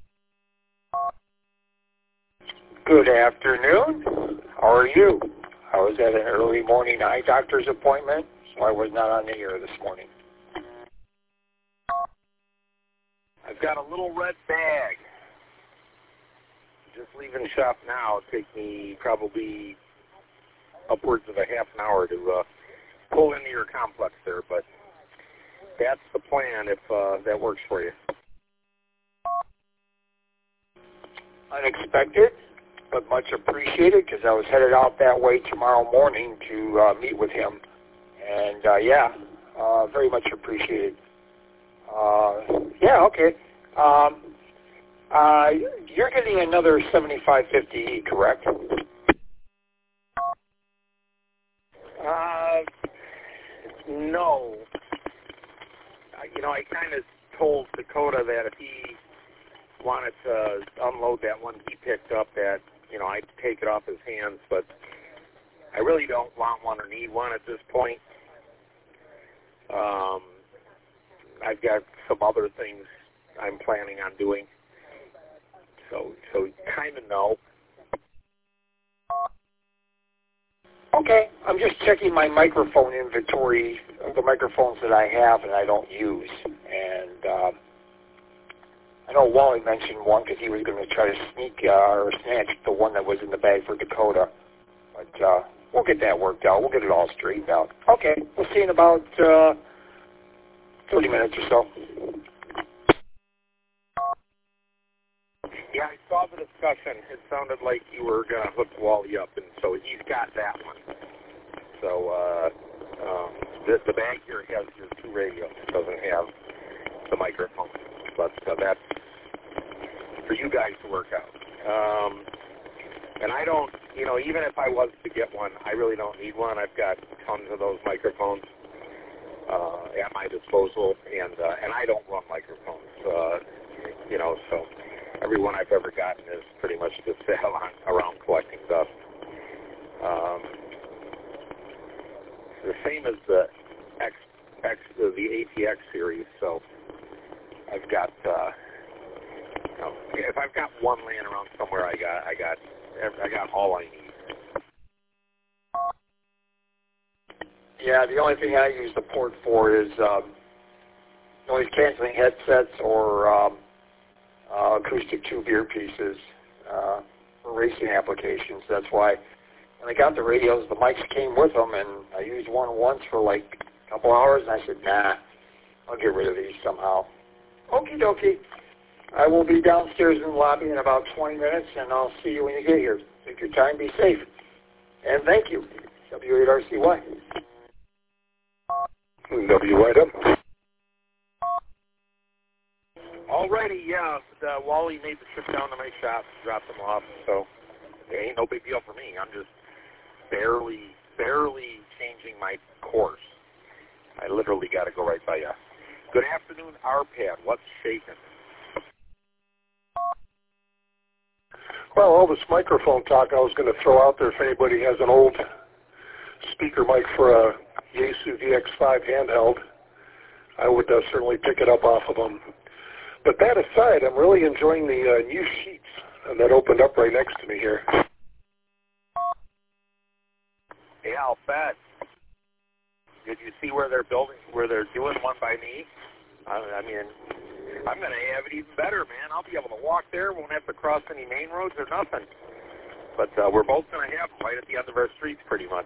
Good afternoon. How are you? I was at an early morning eye doctor's appointment, so I was not on the air this morning. I've got a little red bag. Just leaving shop now. It'll take me probably upwards of a half an hour to uh, pull into your complex there, but that's the plan if uh, that works for you. Unexpected, but much appreciated because I was headed out that way tomorrow morning to uh, meet with him. And, uh, yeah, uh, very much appreciated. Uh, yeah, okay. Um, uh, you're getting another seventy-five fifty E, correct? Uh, no. You know, I kind of told Dakota that if he wanted to unload that one he picked up, that, you know, I'd take it off his hands, but I really don't want one or need one at this point. Um, I've got some other things I'm planning on doing, so so kind of no. Okay, I'm just checking my microphone inventory of the microphones that I have and I don't use. And um, I know Wally mentioned one because he was going to try to sneak uh, or snatch the one that was in the bag for Dakota. But uh, we'll get that worked out. We'll get it all straightened out. Okay, we'll see in about uh, thirty minutes or so. Yeah, I saw the discussion. It sounded like you were going to hook Wally up, and so he's got that one. So uh, um, the, the bag here has your two radios. It doesn't have the microphone. But uh, that's for you guys to work out. Um, and I don't, you know, even if I was to get one, I really don't need one. I've got tons of those microphones uh, at my disposal, and uh, and I don't run microphones, uh, you know, so every one I've ever gotten is pretty much just to hell on around collecting dust. Um, the same as the X, X the A T X series, so I've got, uh, you know, if I've got one laying around somewhere, I got, I got, I got all I need. Yeah, the only thing I use the port for is um, noise canceling headsets or um, uh, acoustic tube earpieces uh, for racing applications. That's why when I got the radios, the mics came with them, and I used one once for like a couple hours, and I said, nah, I'll get rid of these somehow. Okie dokie. I will be downstairs in the lobby in about twenty minutes, and I'll see you when you get here. Take your time, be safe. And thank you. W eight R C Y. W eight M. Alrighty, yeah. Uh, Wally made the trip down to my shop, dropped them off, so it ain't no big deal for me. I'm just barely, barely changing my course. I literally got to go right by you. Good afternoon, R P A D. What's shaking? Well, all this microphone talk I was going to throw out there, if anybody has an old speaker mic for a Yaesu V X five handheld, I would uh, certainly pick it up off of them. But that aside, I'm really enjoying the uh, new sheets uh, that opened up right next to me here. Yeah, I'll bet. Did you see where they're building, where they're doing one by me? I, I mean, I'm going to have it even better, man. I'll be able to walk there, won't have to cross any main roads or nothing. But uh, we're both going to have them right at the end of our streets, pretty much.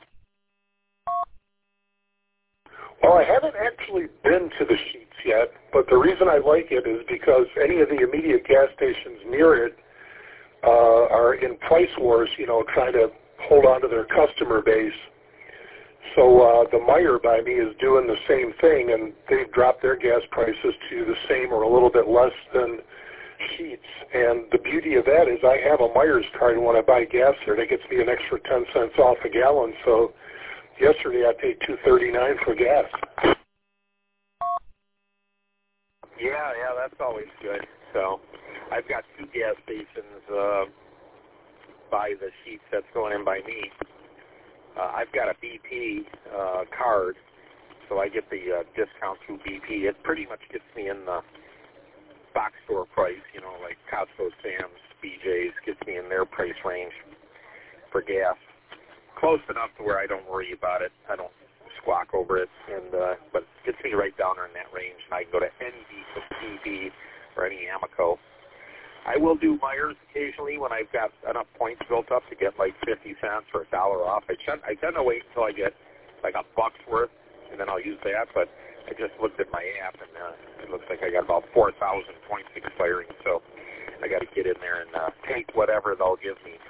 Well, I haven't actually been to the sheets yet, but the reason I like it is because any of the immediate gas stations near it uh, are in price wars, you know, trying to hold on to their customer base. So uh, the Meijer by me is doing the same thing, and they've dropped their gas prices to the same or a little bit less than Sheets. And the beauty of that is I have a Meijer's card, and when I buy gas there, that gets me an extra ten cents off a gallon. So yesterday I paid two thirty-nine for gas. Yeah, yeah, that's always good. So I've got two gas stations uh, by the sheets that's going in by me. Uh, I've got a B P uh, card, so I get the uh, discount through B P. It pretty much gets me in the box store price, you know, like Costco, Sam's, B J's, gets me in their price range for gas. Close enough to where I don't worry about it. I don't squawk over it, and uh, but it gets me right down there in that range, and I can go to N B from P B or any Amoco. I will do Myers occasionally when I've got enough points built up to get like fifty cents or a dollar off. I tend, I tend to wait until I get like a buck's worth, and then I'll use that. But I just looked at my app, and uh, it looks like I got about four thousand points expiring, so I got to get in there and uh, take whatever they'll give me.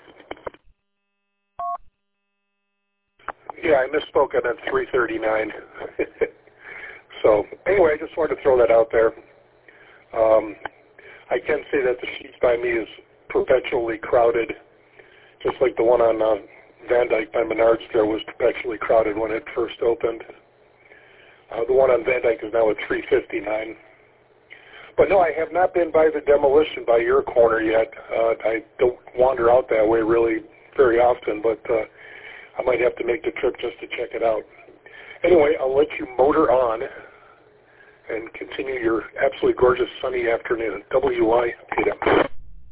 Yeah, I misspoke on that three thirty-nine. So anyway, I just wanted to throw that out there. Um, I can say that the sheets by me is perpetually crowded, just like the one on uh, Van Dyke by Menards there was perpetually crowded when it first opened. Uh, the one on Van Dyke is now at three fifty-nine. But no, I have not been by the demolition by your corner yet. Uh, I don't wander out that way really very often, but uh, I might have to make the trip just to check it out. Anyway, I'll let you motor on and continue your absolutely gorgeous sunny afternoon. W I P M.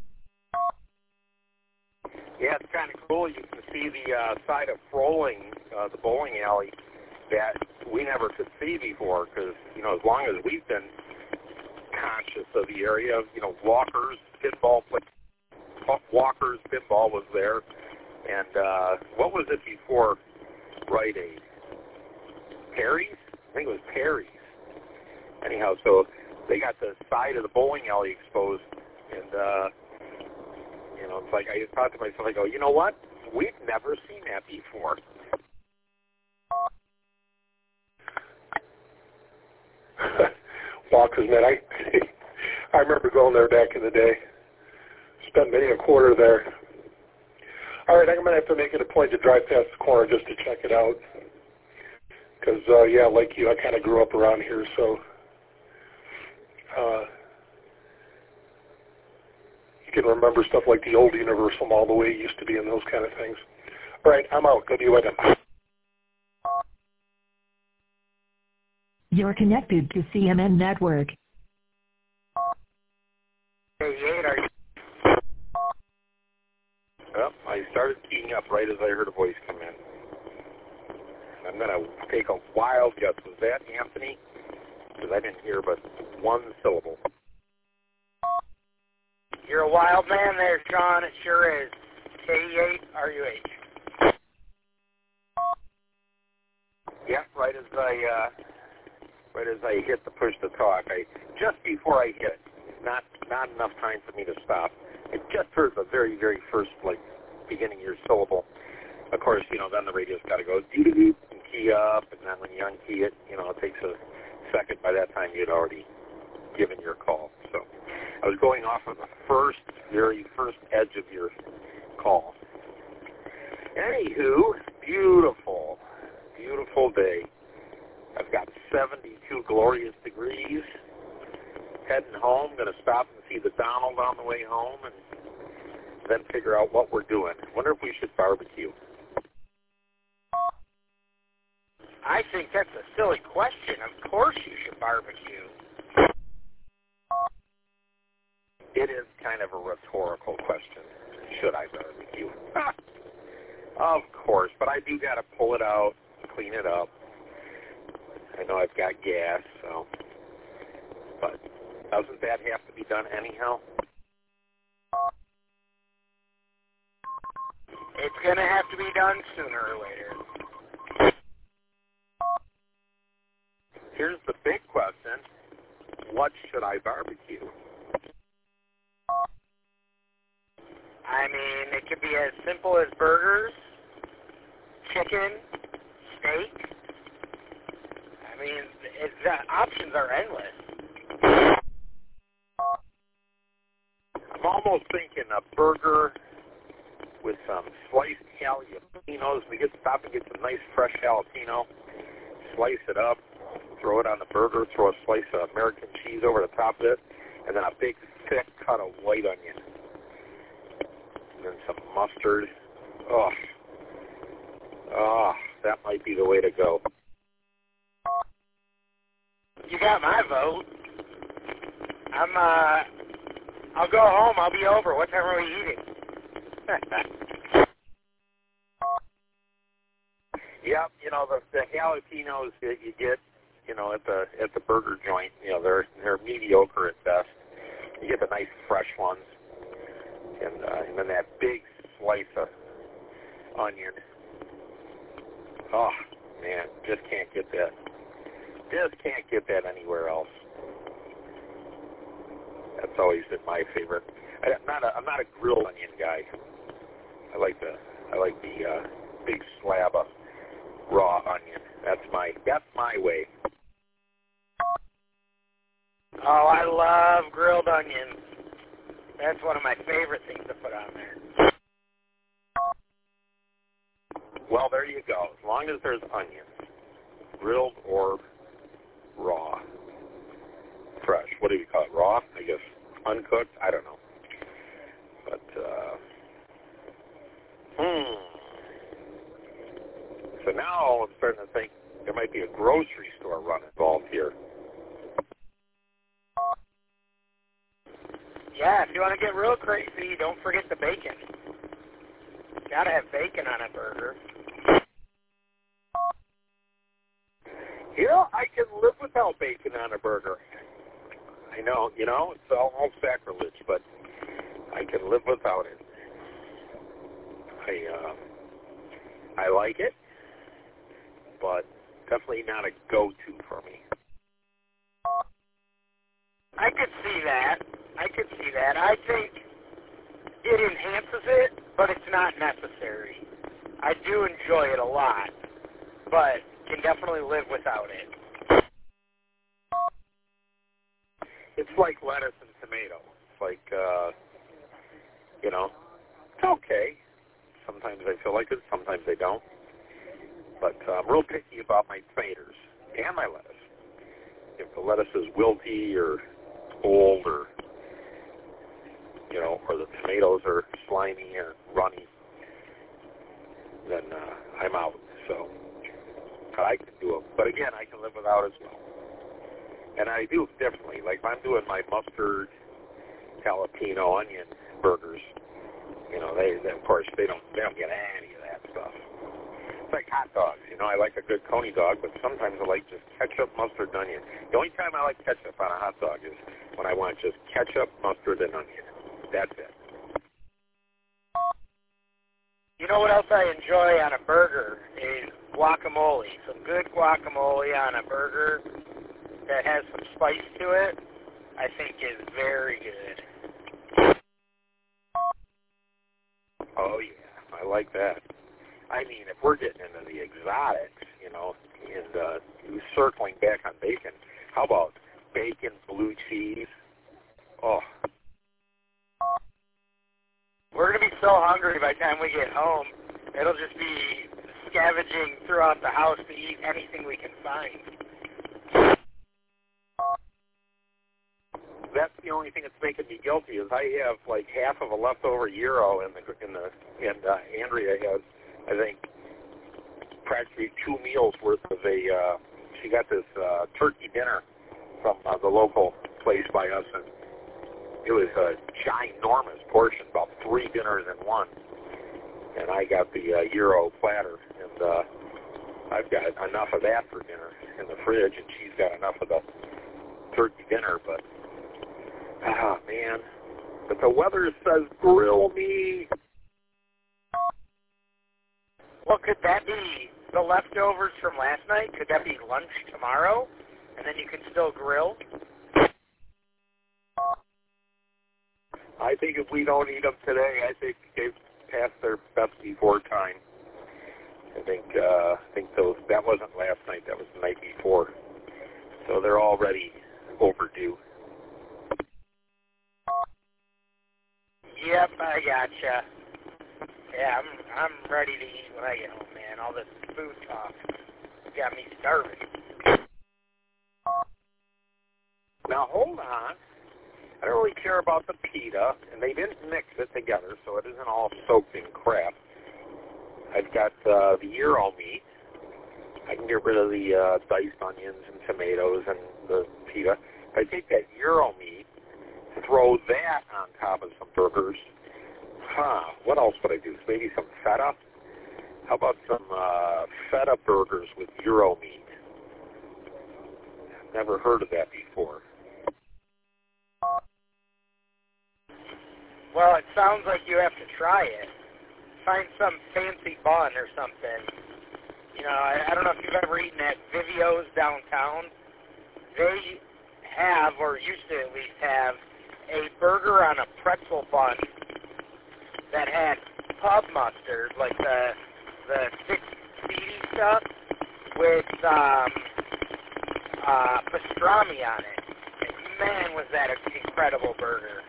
Yeah, it's kind of cool. You can see the uh, side of Froling, uh, the bowling alley, that we never could see before because, you know, as long as we've been conscious of the area, you know, Walker's, pinball, Walker's pinball was there. And uh, what was it before Rite Aid? Perry's? I think it was Perry's. Anyhow, so they got the side of the bowling alley exposed, and, uh, you know, it's like I thought to myself, I go, you know what? We've never seen that before. Walker's, man, I, I remember going there back in the day. Spent many a quarter there. All right, I'm going to have to make it a point to drive past the corner just to check it out. Because, uh, yeah, like you, I kind of grew up around here, so uh, you can remember stuff like the old Universal Mall, the way it used to be and those kind of things. All right, I'm out. W I M. You're connected to C M N Network. Well, I started keying up right as I heard a voice come in. I'm going to take a wild guess. Was that Anthony? Because I didn't hear but one syllable. You're a wild man there, Sean. It sure is. K E eight R U H. Yeah, right as I uh, right as I hit the push to talk, I just before I hit, not not enough time for me to stop. I just heard the very, very first, like, beginning of your syllable. Of course, you know, then the radio's got to go doo-doo-doo and key up, and then when you unkey it, you know, it takes a second. By that time, you'd already given your call. So I was going off of the first, very first edge of your call. Anywho, beautiful, beautiful day. I've got seventy-two glorious degrees. Heading home, going to stop and see the Donald on the way home, and then figure out what we're doing. Wonder if we should barbecue. I think that's a silly question. Of course you should barbecue. It is kind of a rhetorical question. Should I barbecue? Of course, but I do got to pull it out, clean it up. I know I've got gas, so, but doesn't that have to be done anyhow? It's going to have to be done sooner or later. Here's the big question. What should I barbecue? I mean, it could be as simple as burgers, chicken, steak. I mean, it's, the options are endless. I'm almost thinking a burger with some sliced jalapenos. We get stop and get some nice fresh jalapeno, slice it up, throw it on the burger, throw a slice of American cheese over the top of it, and then a big, thick cut of white onion. And then some mustard. Oh, oh, that might be the way to go. You got my vote. I'm, uh, I'll go home. I'll be over. What time are we eating? Yep, you know, the, the jalapenos that you get, you know, at the at the burger joint, you know, they're they're mediocre at best. You get the nice fresh ones, and uh, and then that big slice of onion. Oh man, just can't get that. Just can't get that anywhere else. That's always been my favorite. I, I'm not a I'm not a grilled onion guy. I like the I like the uh, big slab of raw onion. That's my that's my way. Oh, I love grilled onions. That's one of my favorite things to put on there. Well, there you go. As long as there's onions, grilled or raw, fresh. What do you call it? Raw? I guess uncooked. I don't know. But uh, hmm. So now I'm starting to think there might be a grocery store run involved here. Yeah, if you want to get real crazy, don't forget the bacon. Gotta have bacon on a burger. You know, I can live without bacon on a burger. I know, you know, it's all, all sacrilege, but I can live without it. I, uh, I like it, but definitely not a go-to for me. I could see that. I could see that. I think it enhances it, but it's not necessary. I do enjoy it a lot, but can definitely live without it. It's like lettuce and tomato. It's like, uh, you know, it's okay. Sometimes I feel like it, sometimes I don't. But uh, I'm real picky about my tomatoes and my lettuce. If the lettuce is wilty or old or, you know, or the tomatoes are slimy or runny, then uh, I'm out. So I can do it. But again, I can live without as well. And I do differently. Like if I'm doing my mustard, jalapeno, onion burgers, you know, they, they of course they don't they don't get any of that stuff. It's like hot dogs. You know, I like a good coney dog, but sometimes I like just ketchup, mustard, and onion. The only time I like ketchup on a hot dog is when I want just ketchup, mustard, and onion. That's it. You know what else I enjoy on a burger is guacamole. Some good guacamole on a burger that has some spice to it, I think is very good. Oh, yeah. I like that. I mean, if we're getting into the exotics, you know, and uh, circling back on bacon, how about bacon, blue cheese? Oh. We're going to be so hungry by the time we get home, it'll just be scavenging throughout the house to eat anything we can find. That's the only thing that's making me guilty is I have like half of a leftover gyro in the in the and uh, Andrea has I think practically two meals worth of a. Uh, she got this uh, turkey dinner from uh, the local place by us, and it was a ginormous portion, about three dinners in one. And I got the uh, gyro platter, and uh, I've got enough of that for dinner in the fridge, and she's got enough of the turkey dinner, but. Ah, man. But the weather says grill me. Well, could that be the leftovers from last night? Could that be lunch tomorrow? And then you can still grill? I think if we don't eat them today, I think they've passed their best before time. I think uh, I think those that wasn't last night. That was the night before. So they're already overdue. Yep, I gotcha. Yeah, I'm I'm ready to eat when I get home, man. All this food talk got me starving. hold on. I don't really care about the pita, and they didn't mix it together, so it isn't all soaked in crap. I've got uh, the gyro meat. I can get rid of the uh, diced onions and tomatoes and the pita. I take that gyro meat, throw that on top of some burgers. Huh, what else would I do? Maybe some feta? How about some uh, feta burgers with gyro meat? I've never heard of that before. Well, it sounds like you have to try it. Find some fancy bun or something. You know, I, I don't know if you've ever eaten at Vivio's downtown. They have, or used to at least have, a burger on a pretzel bun that had pub mustard, like the the thick, seedy stuff, with um, uh, pastrami on it. And man, was that an incredible burger.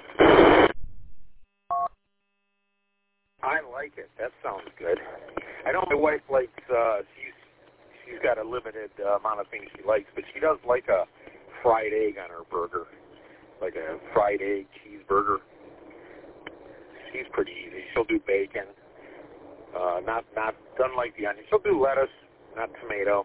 I like it. That sounds good. I know my wife likes, uh, she's, she's got a limited uh, amount of things she likes, but she does like a fried egg on her burger, like a fried egg cheeseburger. She's pretty easy. She'll do bacon, uh, not, not, doesn't like the onion. She'll do lettuce, not tomato.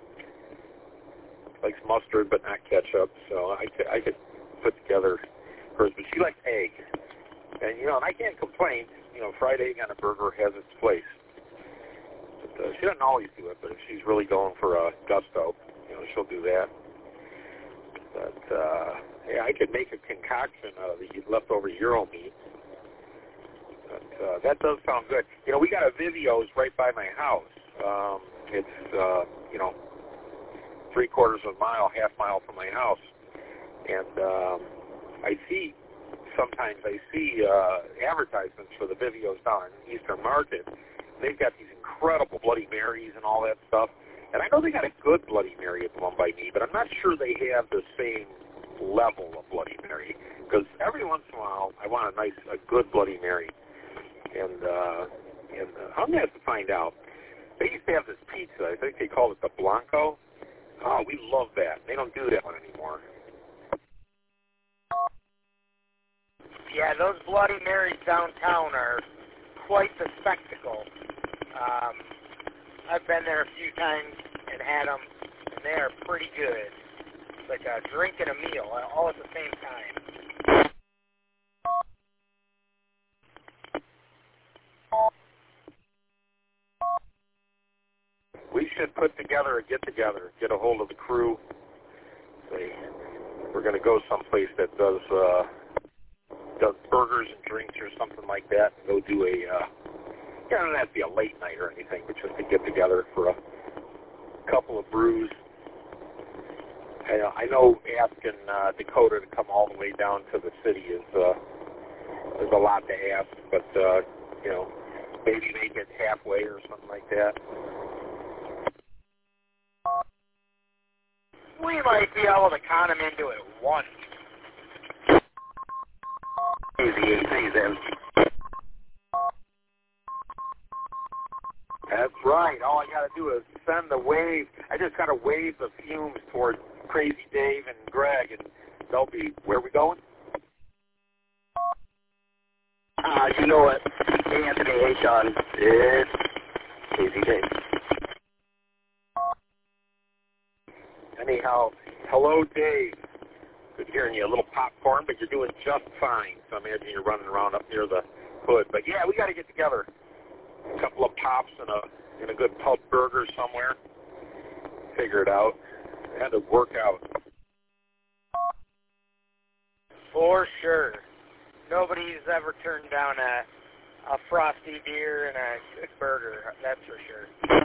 Likes mustard, but not ketchup, so I could, I could put together hers, but she likes egg. And, you know, and I can't complain. You know, fried egg on a burger has its place. But, uh, she doesn't always do it, but if she's really going for a gusto, you know, she'll do that. But, uh, yeah, I could make a concoction out of the leftover gyro meat. But, uh, that does sound good. You know, we got a Vivio's right by my house. Um, it's, uh, you know, three quarters of a mile, half mile from my house. And um, I see... Sometimes I see uh, advertisements for the Vivio's down in Eastern Market. They've got these incredible Bloody Marys and all that stuff. And I know they got a good Bloody Mary at the one by me, but I'm not sure they have the same level of Bloody Mary. Because every once in a while, I want a nice, a good Bloody Mary. And, uh, and uh, I'm going to have to find out. They used to have this pizza. I think they called it the Blanco. Oh, we love that. They don't do that one anymore. Yeah, those Bloody Marys downtown are quite the spectacle. Um, I've been there a few times and had them, and they are pretty good. It's like a drink and a meal, all at the same time. We should put together a get-together, get a hold of the crew. Say, we're going to go someplace that does... Uh, does burgers and drinks or something like that, and go do a, uh, you know, it doesn't have to be a late night or anything, but just to get together for a couple of brews. I, uh, I know asking uh, Dakota to come all the way down to the city is, uh, is a lot to ask, but, uh, you know, maybe make it halfway or something like that. We might be able to con him into it once. Easy, easy, then. That's right. All I got to do is send the wave. I just got to wave the fumes toward Crazy Dave and Greg, and they'll be, where are we going? Uh, you know what? Hey, Anthony. Hey, Sean. It's Crazy Dave. Anyhow, hello, Dave. Good hearing you. A little popcorn, but you're doing just fine. So I imagine you're running around up near the hood. But yeah, we got to get together. A couple of pops and a and a good pub burger somewhere. Figure it out. It had to work out. For sure. Nobody's ever turned down a a frosty beer and a good burger. That's for sure.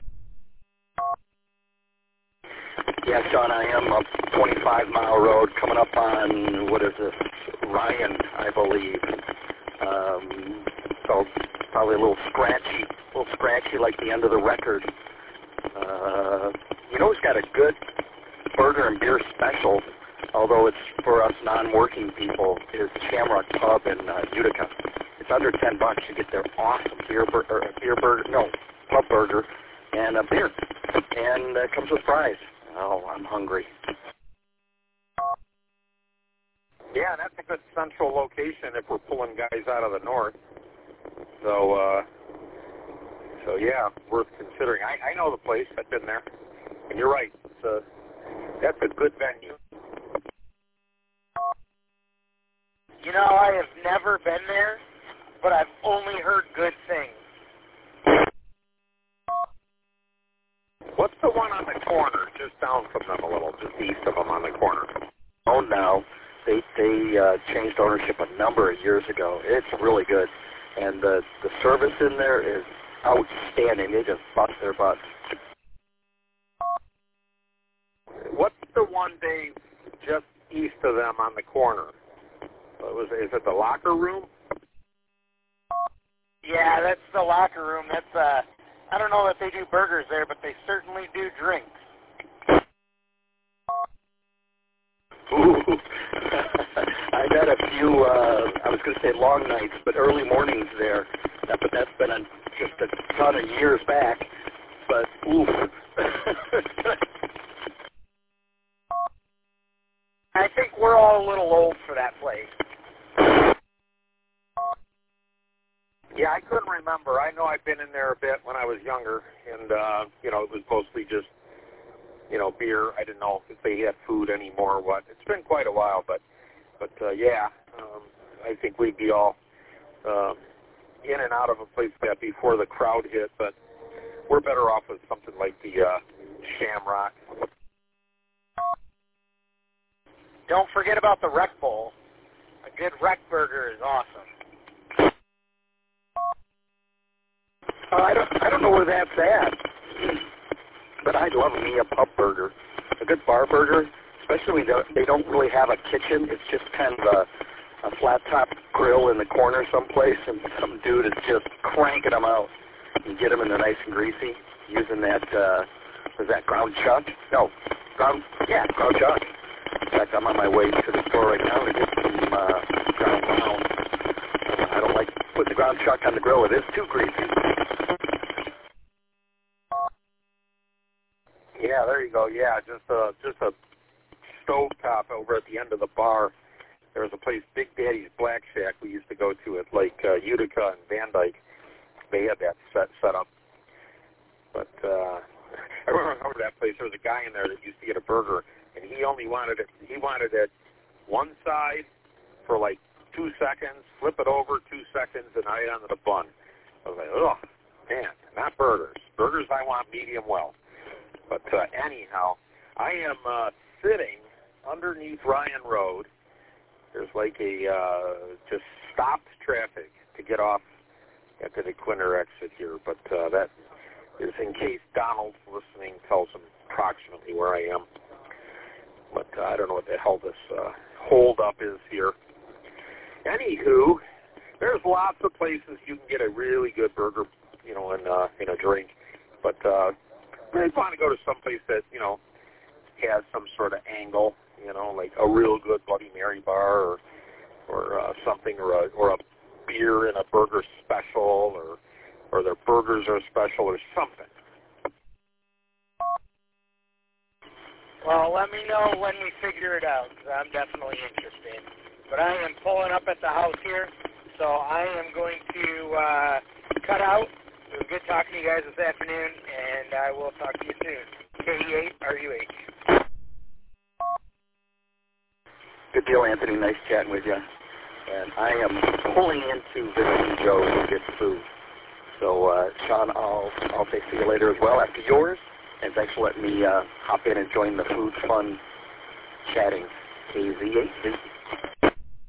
Yeah, Sean, I am up twenty-five mile road coming up on, what is this, Ryan, I believe. Um, so probably a little scratchy, a little scratchy like the end of the record. Uh, you know who's got a good burger and beer special, although it's for us non-working people, is Shamrock Pub in uh, Utica. It's under ten bucks. You get their awesome beer burger, beer burger, no, pub burger, and a beer. And it uh, comes with fries. Oh, I'm hungry. Yeah, that's a good central location if we're pulling guys out of the north. So, uh, so yeah, worth considering. I, I know the place. I've been there. And you're right. It's a, that's a good venue. You know, I have never been there, but I've only heard good things. What's the one on the corner, just down from them a little, just east of them on the corner? Oh, now they they uh, changed ownership a number of years ago. It's really good, and the the service in there is outstanding. They just bust their butts. What's the one, Dave, just east of them on the corner? What was it, is it the locker room? Yeah, that's the locker room. That's uh, I don't know if they do burgers there, but they certainly do drinks. Ooh. I've had a few, uh, I was going to say long nights, but early mornings there. That, but that's been a, just a ton of years back. But, oof. I think we're all a little old for that place. Yeah, I couldn't remember. I know I've been in there a bit when I was younger, and, uh, you know, it was mostly just, you know, beer. I didn't know if they had food anymore or what. It's been quite a while, but, but uh, yeah, um, I think we'd be all uh, in and out of a place like that before the crowd hit, but we're better off with something like the uh, Shamrock. Don't forget about the Wreck Bowl. A good Wreck burger is awesome. Uh, I don't, I don't know where that's at, but I'd love me a pub burger, a good bar burger, especially when they don't, they don't really have a kitchen. It's just kind of a, a flat top grill in the corner someplace, and some dude is just cranking them out. You get them in there nice and greasy using that, uh, was that ground chuck? No, ground, yeah, ground chuck. In fact, I'm on my way to the store right now to get some uh, ground pound. I don't like putting the ground chuck on the grill. It is too greasy. Yeah, there you go. Yeah, just a just a stovetop over at the end of the bar. There was a place, Big Daddy's Black Shack, we used to go to at like uh, Utica and Van Dyke. They had that set set up. But uh, I remember that place. There was a guy in there that used to get a burger, and he only wanted it. He wanted it one side for like two seconds, flip it over two seconds, and right onto the bun. I was like, oh man, not burgers. Burgers I want medium well. But uh, anyhow, I am uh, sitting underneath Ryan Road. There's like a uh, just stopped traffic to get off at the Quinter exit here. But uh, that is in case Donald listening tells him approximately where I am. But uh, I don't know what the hell this uh, hold up is here. Anywho, there's lots of places you can get a really good burger, you know, and uh, and a drink. But uh, I want to go to some place that, you know, has some sort of angle, you know, like a real good Bloody Mary bar or or uh, something, or a, or a beer and a burger special, or or their burgers are special or something. Well, let me know when we figure it out, because I'm definitely interested. But I am pulling up at the house here, so I am going to uh, cut out. It was good talking to you guys this afternoon, and I will talk to you soon. K E eight R U H. Good deal, Anthony. Nice chatting with you. And I am pulling into Visiting Joe to get food. So, uh, Sean, I'll I'll take to you later as well after yours. And thanks for letting me uh, hop in and join the food fun chatting. K Z eight C.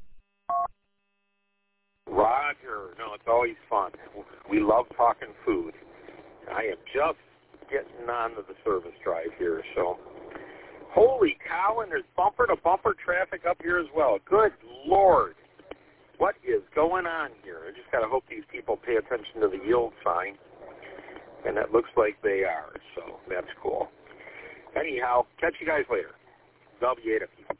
Roger. No, it's always fun. We love talking food. I am just getting onto the service drive here, so holy cow, and there's bumper-to-bumper traffic up here as well. Good Lord. What is going on here? I just got to hope these people pay attention to the yield sign, and it looks like they are, so that's cool. Anyhow, catch you guys later. W eight F U.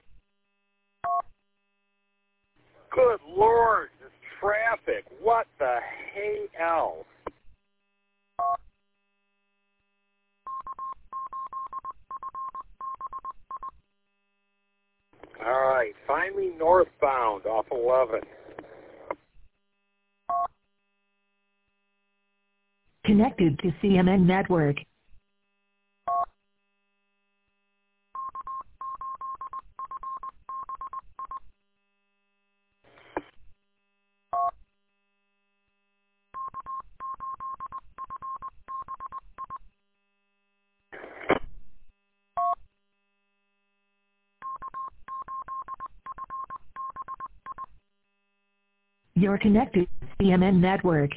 Good Lord, this traffic. What the hell? All right, find me northbound off eleven. Connected to C M N network. You're connected to C M N network.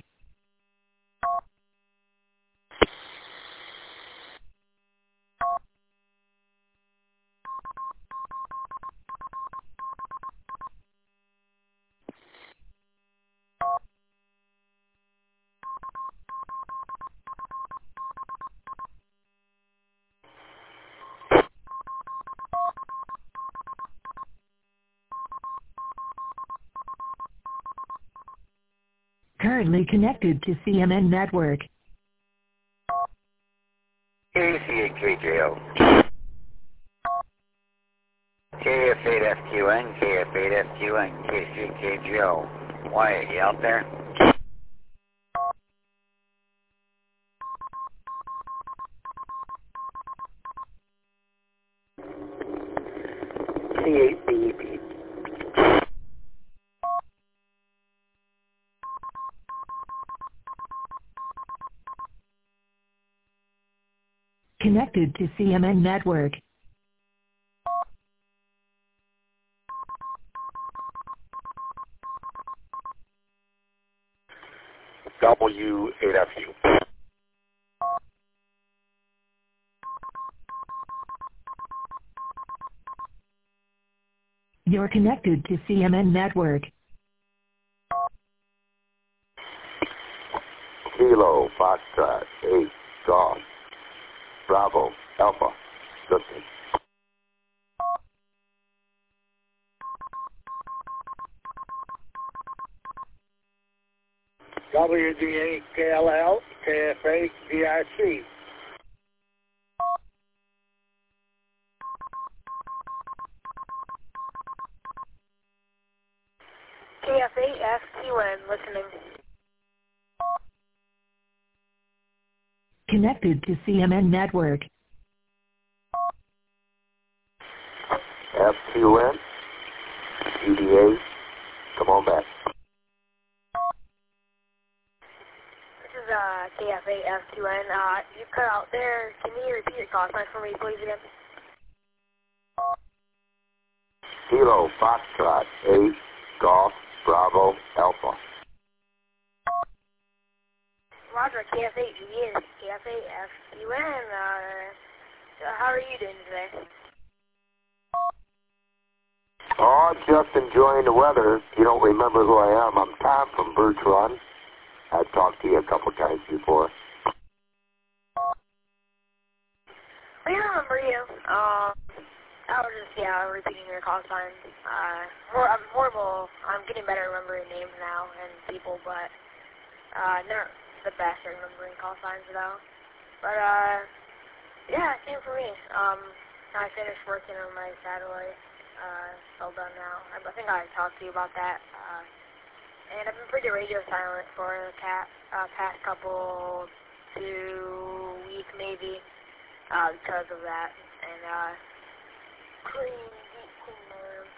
Currently connected to C M N network. K C eight K J O. K F eight F Q N, K F eight F Q N, K C eight K J O. Wyatt, you out there? C eight B E P. Connected to C M N network. W eight F U. You're connected to C M N network. Kilo, Foxtrot, eight, Golf, Bravo, Alpha, listening. W D eight K L L, K F eight D I C. K F eight F Q N, listening. Connected to C M N network. F Q N, U D A, come on back. This is uh, K F eight F Q N. Uh, you cut out there. Can you repeat your call sign for me, please, again? Kilo, Foxtrot, eight, Golf, Bravo, Alpha. Roger, K F eight G is K F eight F Q N. Uh, how are you doing today? Oh, just enjoying the weather. You don't remember who I am. I'm Tom from Birch Run. I've talked to you a couple times before. I remember you. Um, I was just, yeah, repeating your call sign. Uh, more, I'm more of a, I'm getting better at remembering names now and people, but, uh, never the best at remembering call signs, though. But, uh, yeah, same for me. Um, I finished working on my satellite. Uh, it's all done now. I, I think I talked to you about that. Uh, and I've been pretty radio silent for the cat, uh, past couple, two weeks maybe, uh, because of that. And, uh, clean, deep clean my room.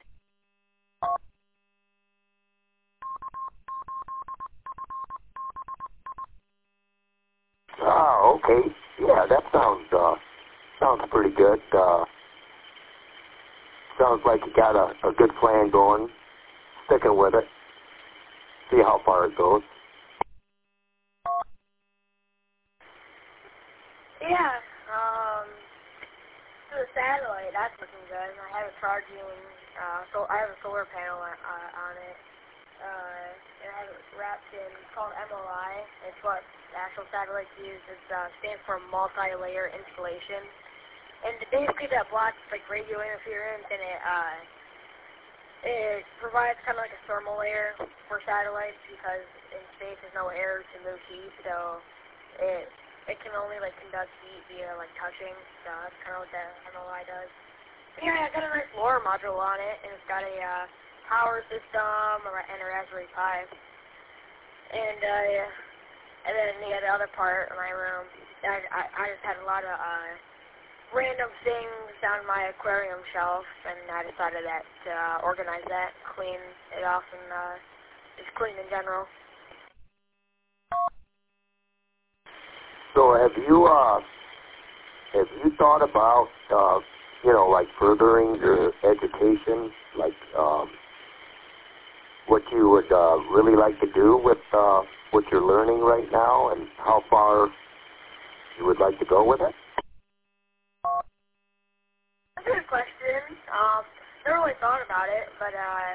Oh, okay. Yeah, that sounds, uh, sounds pretty good. Uh, sounds like you got a, a good plan going. Sticking with it. See how far it goes. Yeah, um, for the satellite, that's looking good. I have it charging, uh, so I have a solar panel on, uh, on it, uh, and I have it wrapped in, it's called M L I. It's what actual satellites use. It uh, stands for multi-layer installation. And basically that blocks, like, radio interference, and it, uh, it provides kind of like a thermal layer for satellites because in space there's no air to move heat, so it it can only like conduct heat via like touching. So that's kind of what that M L I does. Yeah, I got a nice LoRa module on it, and it's got a uh, power system and a Raspberry Pi. And, uh, and then yeah, the other part of my room, I, I, I just had a lot of uh, random things down my aquarium shelf, and I decided that to uh, organize that, clean it off, and uh, just clean in general. So have you, uh, have you thought about, uh, you know, like furthering your education, like um, what you would uh, really like to do with uh, what you're learning right now, and how far you would like to go with it? That's a good question. Um, never really thought about it, but uh,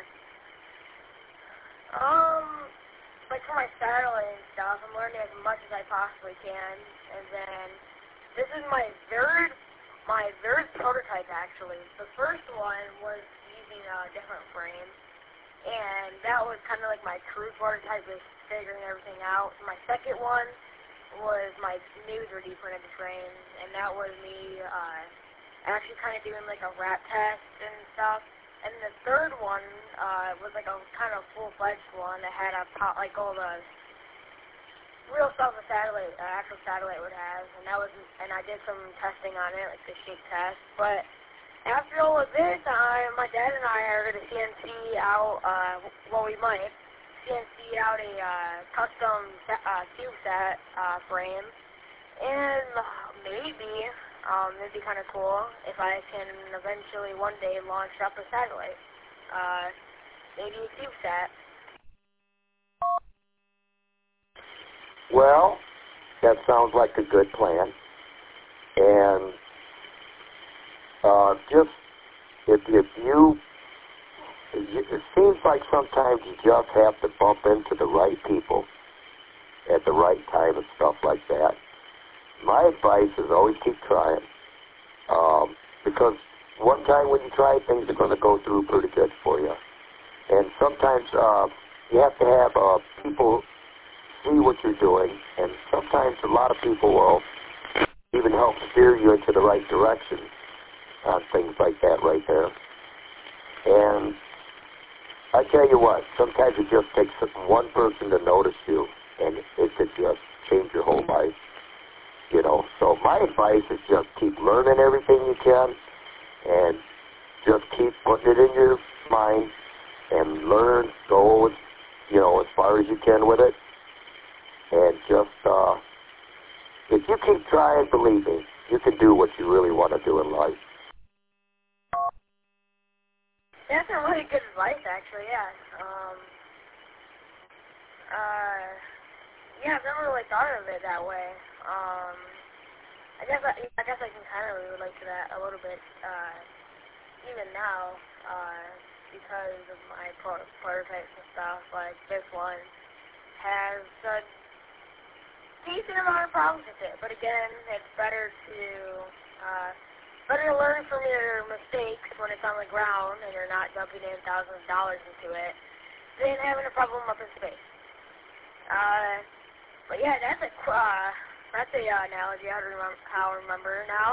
um, like for my satellite and stuff, I'm learning as much as I possibly can, and then this is my third, my third prototype actually. The first one was using uh, different frames, and that was kind of like my crude prototype, was figuring everything out. My second one was my new three D printed frame, and that was me uh, actually kind of doing like a rat test and stuff. And the third one uh, was like a kind of full-fledged one that had a pop, like all the real stuff a satellite, uh, actual satellite would have, and that was, and I did some testing on it, like the shake test. But after all of this, I, my dad and I are going to C N C out, uh, well, we might C N C out a uh, custom uh, CubeSat uh, frame, and maybe. Um, it'd be kind of cool if I can eventually one day launch up a satellite. Uh, maybe a CubeSat. Well, that sounds like a good plan. And uh, just, if, if you, it seems like sometimes you just have to bump into the right people at the right time and stuff like that. My advice is always keep trying, um, because one time when you try, things are going to go through pretty good for you. And sometimes uh, you have to have uh, people see what you're doing, and sometimes a lot of people will even help steer you into the right direction on things like that right there. And I tell you what, sometimes it just takes one person to notice you, and it could just change your whole life. You know, so my advice is just keep learning everything you can, and just keep putting it in your mind and learn, go, as, you know, as far as you can with it. And just, uh, if you keep trying, believe me, you can do what you really want to do in life. That's a really good advice, actually, yeah. Um, uh, yeah, I've never really thought of it that way. Um, I guess I, I guess I can kind of relate to that a little bit, uh, even now, uh, because of my pro- prototypes and stuff. Like this one has a decent amount of problems with it, but again, it's better to uh, better to learn from your mistakes when it's on the ground and you're not dumping in thousands of dollars into it than having a problem up in space. Uh, but yeah, that's a uh, That's a uh, analogy I remember, how I remember now.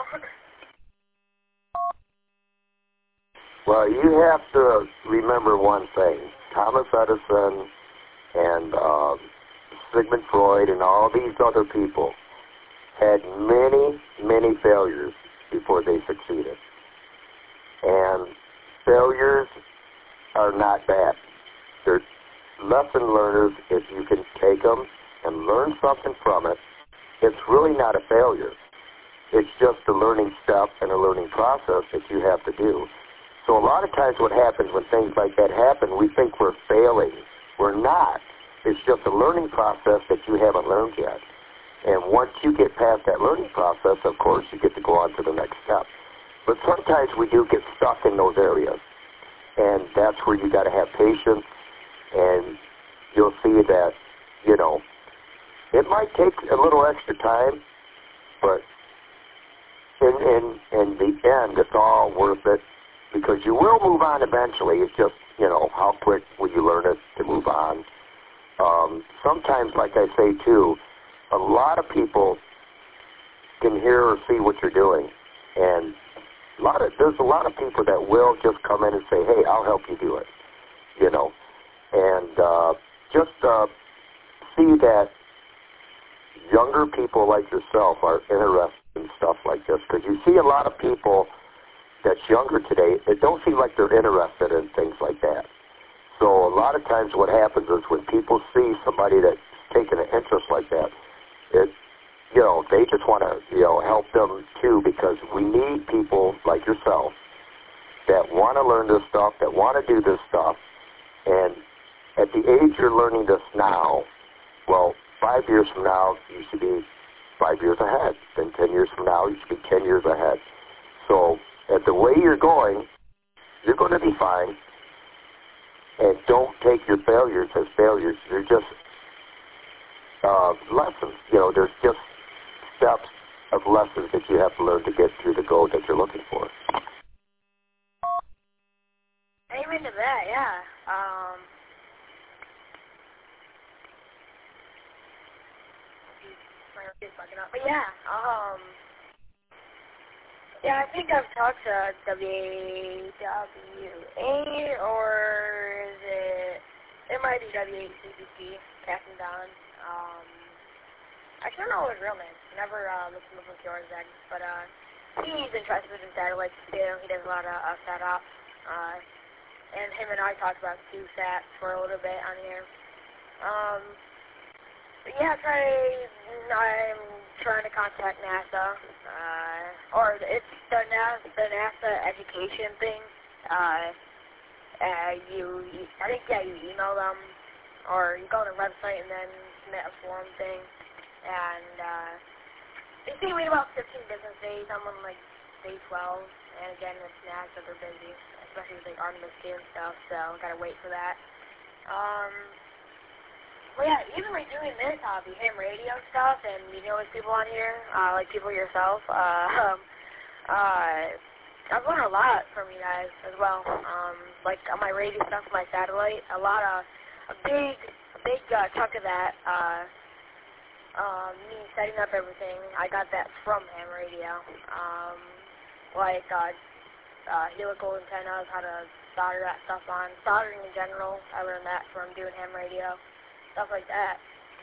Well, you have to remember one thing. Thomas Edison and uh, Sigmund Freud and all these other people had many, many failures before they succeeded. And failures are not bad. They're lesson learners if you can take them and learn something from it. It's really not a failure. It's just a learning step and a learning process that you have to do. So a lot of times what happens when things like that happen, we think we're failing. We're not. It's just a learning process that you haven't learned yet. And once you get past that learning process, of course, you get to go on to the next step. But sometimes we do get stuck in those areas. And that's where you got to have patience, and you'll see that, you know, it might take a little extra time, but in, in, in the end, it's all worth it, because you will move on eventually. It's just, you know, how quick will you learn it to move on. Um, sometimes, like I say, too, a lot of people can hear or see what you're doing, and A lot of there's a lot of people that will just come in and say, "Hey, I'll help you do it," you know, and uh, just uh, see that younger people like yourself are interested in stuff like this, because you see a lot of people that's younger today, it don't seem like they're interested in things like that. So a lot of times what happens is when people see somebody that's taking an interest like that, it, you know, they just want to, you know, help them too, because we need people like yourself that want to learn this stuff, that want to do this stuff, and at the age you're learning this now, well, five years from now, you should be five years ahead. Then ten years from now, you should be ten years ahead. So at the way you're going, you're going to be fine. And don't take your failures as failures. They're just uh, lessons. You know, there's just steps of lessons that you have to learn to get to the goal that you're looking for. Amen to that, yeah. Um, but yeah, um, yeah, I think I've talked to W W A, or is it, it might be W A C P P, Captain Don. Um, I don't know his real name. Never uh, listened to him before Zach, but uh, he's interested in satellites too. He does a lot of uh, sat ops. Uh, and him and I talked about Q SAT for a little bit on here. Um, but yeah, try, I'm trying to contact NASA, uh, or it's the NASA, the NASA education thing. Uh, uh, you, you, I think, yeah, you email them, or you go to the website and then submit a form thing, and uh, they say wait about fifteen business days. I'm on, like, day twelve, and again, it's NASA, they're busy, especially with, like, Artemis two and stuff, so gotta wait for that. Um... Well, yeah, even like doing this hobby, ham radio stuff, and meeting with people on here, uh, like people yourself, uh, um, uh, I've learned a lot from you guys as well. Um, like on my radio stuff, my satellite, a lot of, a big, a big uh, chunk of that, uh, um, me setting up everything, I got that from ham radio. Um, like, uh, uh, helical antennas, how to solder that stuff on, soldering in general, I learned that from doing ham radio. Stuff like that.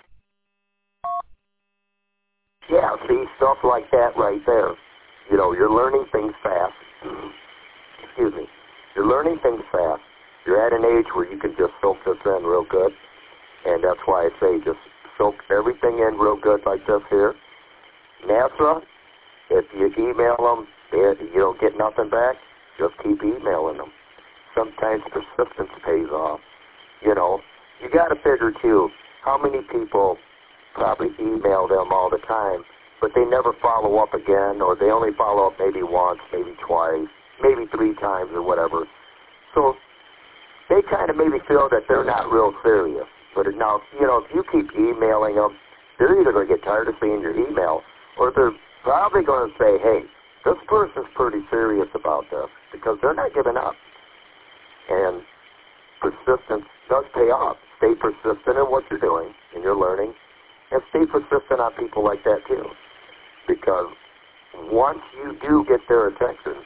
Yeah, see, stuff like that right there. You know, you're learning things fast. Excuse me. You're learning things fast. You're at an age where you can just soak this in real good. And that's why I say just soak everything in real good like this here. NASA, if you email them and you don't get nothing back, just keep emailing them. Sometimes persistence pays off. You know, you got to figure, too, how many people probably email them all the time, but they never follow up again, or they only follow up maybe once, maybe twice, maybe three times or whatever. So they kind of maybe feel that they're not real serious. But now, you know, if you keep emailing them, they're either going to get tired of seeing your email, or they're probably going to say, hey, this person's pretty serious about this, because they're not giving up. And persistence does pay off. Stay persistent in what you're doing and you're learning, and stay persistent on people like that too. Because once you do get their attention,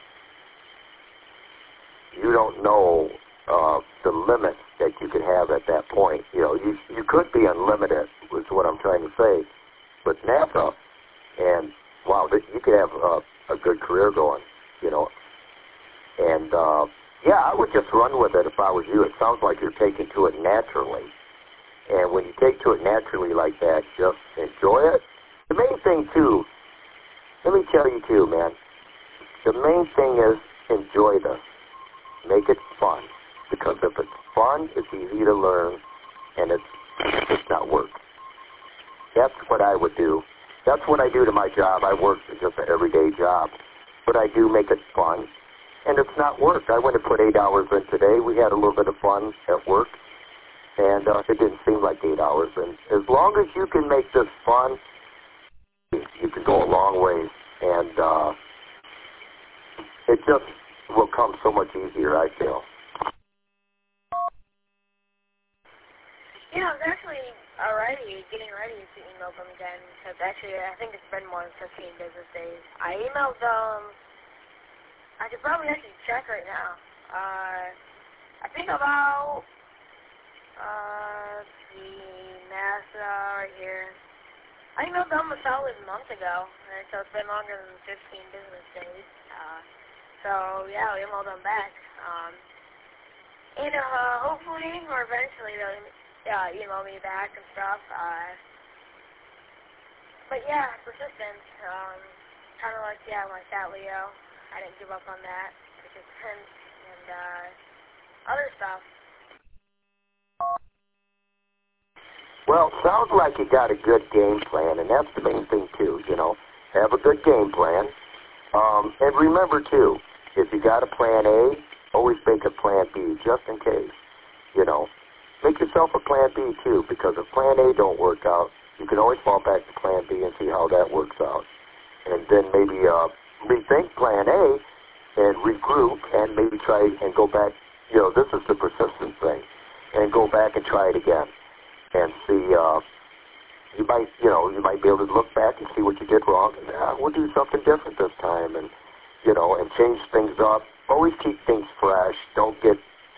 you don't know uh, the limits that you could have at that point. You know, you you could be unlimited, is what I'm trying to say. But NASA, and wow, you could have uh, a good career going. You know, and. Uh, Yeah, I would just run with it if I was you. It sounds like you're taking to it naturally. And when you take to it naturally like that, just enjoy it. The main thing, too, let me tell you, too, man, the main thing is enjoy this. Make it fun. Because if it's fun, it's easy to learn, and it's, it's not work. That's what I would do. That's what I do to my job. I work just an everyday job. But I do make it fun. And it's not work. I went and put eight hours in today. We had a little bit of fun at work, and uh, it didn't seem like eight hours. And as long as you can make this fun, you can go a long way. And uh, it just will come so much easier, I feel. Yeah, I was actually already getting ready to email them again, because actually I think it's been more than fifteen business days. I emailed them I could probably actually check right now. Uh, I think about, uh, let's see, NASA right here. I emailed them a solid month ago, and so it's been longer than fifteen business days. Uh, so, yeah, we emailed them back. Um, and uh, hopefully, or eventually, they'll uh, email me back and stuff. Uh, but, yeah, persistence. Um, kind of like, yeah, my Fat Leo. I didn't give up on that. Persistence and uh, other stuff. Well, sounds like you got a good game plan, and that's the main thing, too, you know. Have a good game plan. Um, and remember, too, if you got a plan A, always make a plan B, just in case, you know. Make yourself a plan B, too, because if plan A don't work out, you can always fall back to plan B and see how that works out. And then maybe uh, rethink plan A and regroup and maybe try and go back. You know, this is the persistence thing. And go back and try it again. And see, uh, you might, you know, you might be able to look back and see what you did wrong. And, uh, we'll do something different this time, and you know, and change things up. Always keep things fresh. Don't get,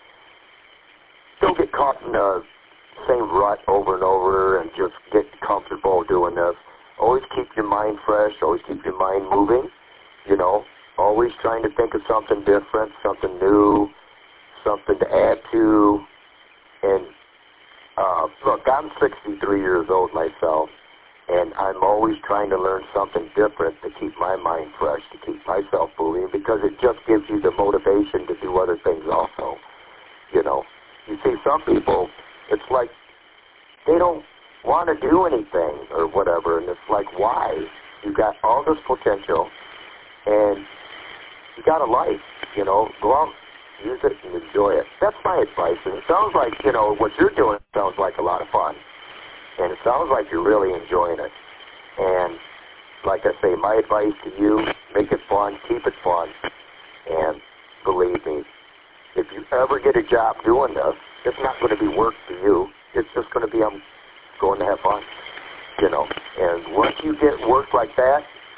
don't get caught in the same rut over and over, and just get comfortable doing this. Always keep your mind fresh. Always keep your mind moving. You know, always trying to think of something different, something new, something to add to, and. Uh, look, I'm sixty-three years old myself, and I'm always trying to learn something different to keep my mind fresh, to keep myself moving, because it just gives you the motivation to do other things also. You know, you see, some people, it's like they don't want to do anything or whatever, and it's like, why? You got all this potential, and you got a life, you know, go out. Use it and enjoy it. That's my advice. And it sounds like, you know, what you're doing sounds like a lot of fun. And it sounds like you're really enjoying it. And like I say, my advice to you, make it fun, keep it fun. And believe me, if you ever get a job doing this, it's not going to be work for you. It's just going to be, I'm going to have fun, you know. And once you get work like that,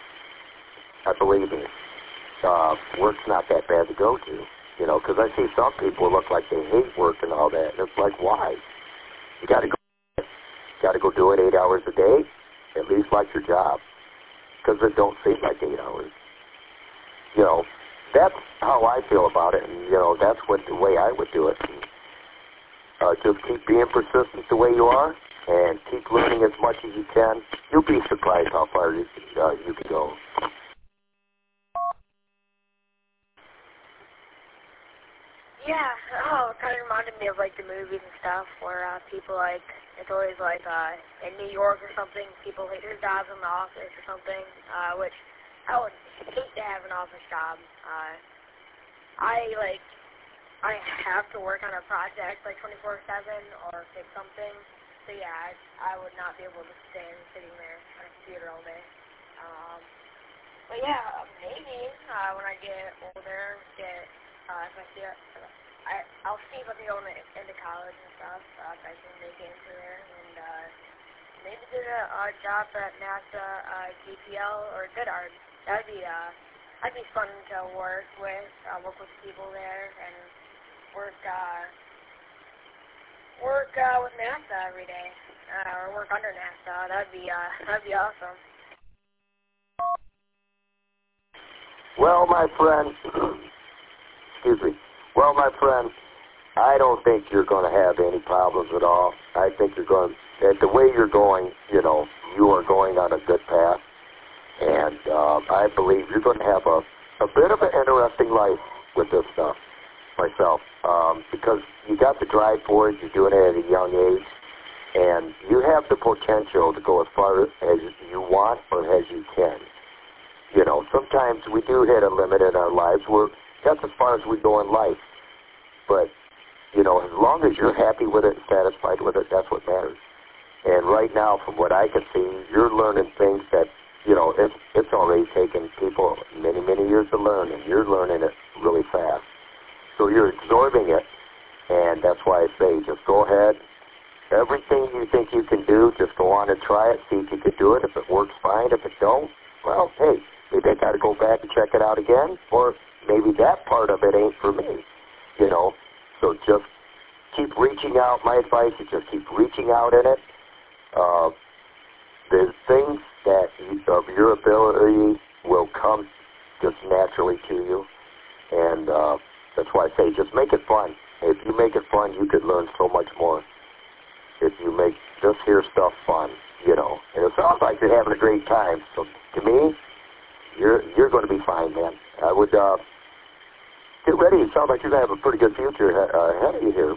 I believe me, uh, work's not that bad to go to. You know, because I see some people look like they hate work and all that, and it's like, why? You got to go, got to go do it eight hours a day, at least like your job, because it don't seem like eight hours. You know, that's how I feel about it, and you know, that's what the way I would do it. And, uh, just keep being persistent the way you are, and keep learning as much as you can. You'll be surprised how far you, uh, you can go. Yeah, oh, it kind of reminded me of, like, the movies and stuff where uh, people, like, it's always, like, uh, in New York or something, people hate their jobs in the office or something, uh, which I would hate to have an office job. Uh, I, like, I have to work on a project, like, twenty-four seven or fix something, so, yeah, I, I would not be able to stand sitting there on a computer all day. Um, but, yeah, maybe uh, when I get older, get... Uh, if I see it, I, I'll see if I can go into, into college and stuff, uh, if I can make it into there, and uh, maybe do a, a job at NASA, uh, G P L, or Goodard. That'd be, uh, that'd be fun to work with, uh, work with people there, and work, uh, work, uh, with NASA every day, uh, or work under NASA. That'd be, uh, that'd be awesome. Well, my friend... Excuse me. Well, my friend, I don't think you're going to have any problems at all. I think you're going, at the way you're going, you know, you are going on a good path. And uh, I believe you're going to have a, a bit of an interesting life with this stuff, myself, um, because you got the drive for it, you're doing it at a young age, and you have the potential to go as far as you want or as you can. You know, sometimes we do hit a limit in our lives where that's as far as we go in life. But, you know, as long as you're happy with it and satisfied with it, that's what matters. And right now, from what I can see, you're learning things that, you know, it's, it's already taken people many, many years to learn, and you're learning it really fast. So you're absorbing it, and that's why I say just go ahead. Everything you think you can do, just go on and try it, see if you can do it. If it works, fine. If it don't, well, hey, maybe I got to go back and check it out again, or maybe that part of it ain't for me, you know. So just keep reaching out. My advice is just keep reaching out in it. Uh, there's things that you, of your ability will come just naturally to you, and uh, that's why I say just make it fun. If you make it fun, you could learn so much more. If you make just hear stuff fun, you know, and it sounds like you're having a great time. So to me, you're you're going to be fine, man. I would uh, get ready. It sounds like you're going to have a pretty good future uh, ahead of you here.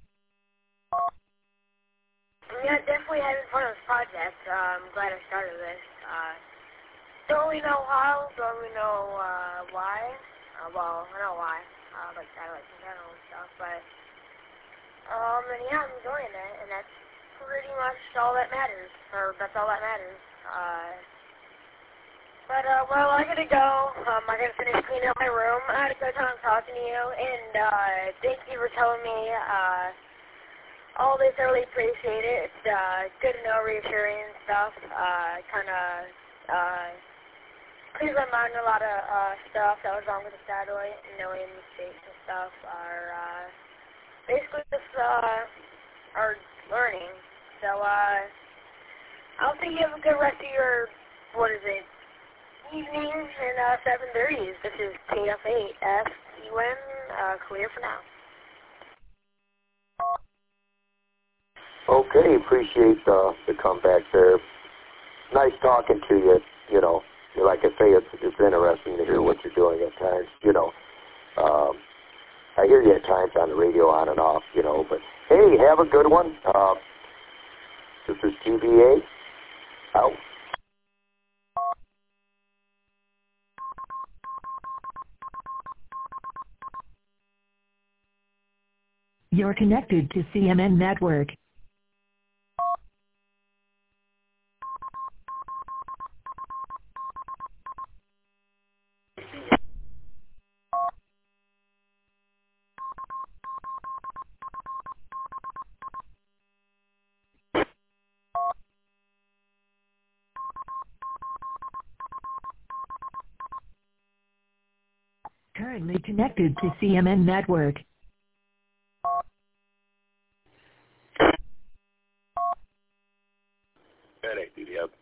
Yeah, definitely having fun with this project. Uh, I'm glad I started this. Uh, don't really know how, don't really know uh, why. Uh, well, I know why, uh, like satellites in general and stuff, but, um, and yeah, I'm enjoying it, and that's pretty much all that matters, or that's all that matters. Uh, but, uh, well, I gotta go. Um, I gotta finish cleaning up my room. I had a good time talking to you, and, uh, thank you for telling me, uh, all this. I really appreciate it. It's, uh, good to know, reassuring and stuff. Uh, kinda, uh, clears my mind a lot of, uh, stuff that was wrong with the satellite, and knowing mistakes and stuff are, uh, basically just, uh, are learning. So, uh, I'll think you have a good rest of your, what is it, evening and, uh, seven thirties. This is K F eight S U N, uh, clear for now. Okay, appreciate uh, the comeback there. Nice talking to you, you know. Like I say, it's, it's interesting to hear what you're doing at times, you know. Um, I hear you at times on the radio on and off, you know, but hey, have a good one. Uh, this is T B A, out. You're connected to C M N Network. Currently connected to C M N Network. Headache, D D F.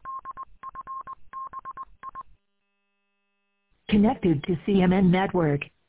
Connected to C M N Network.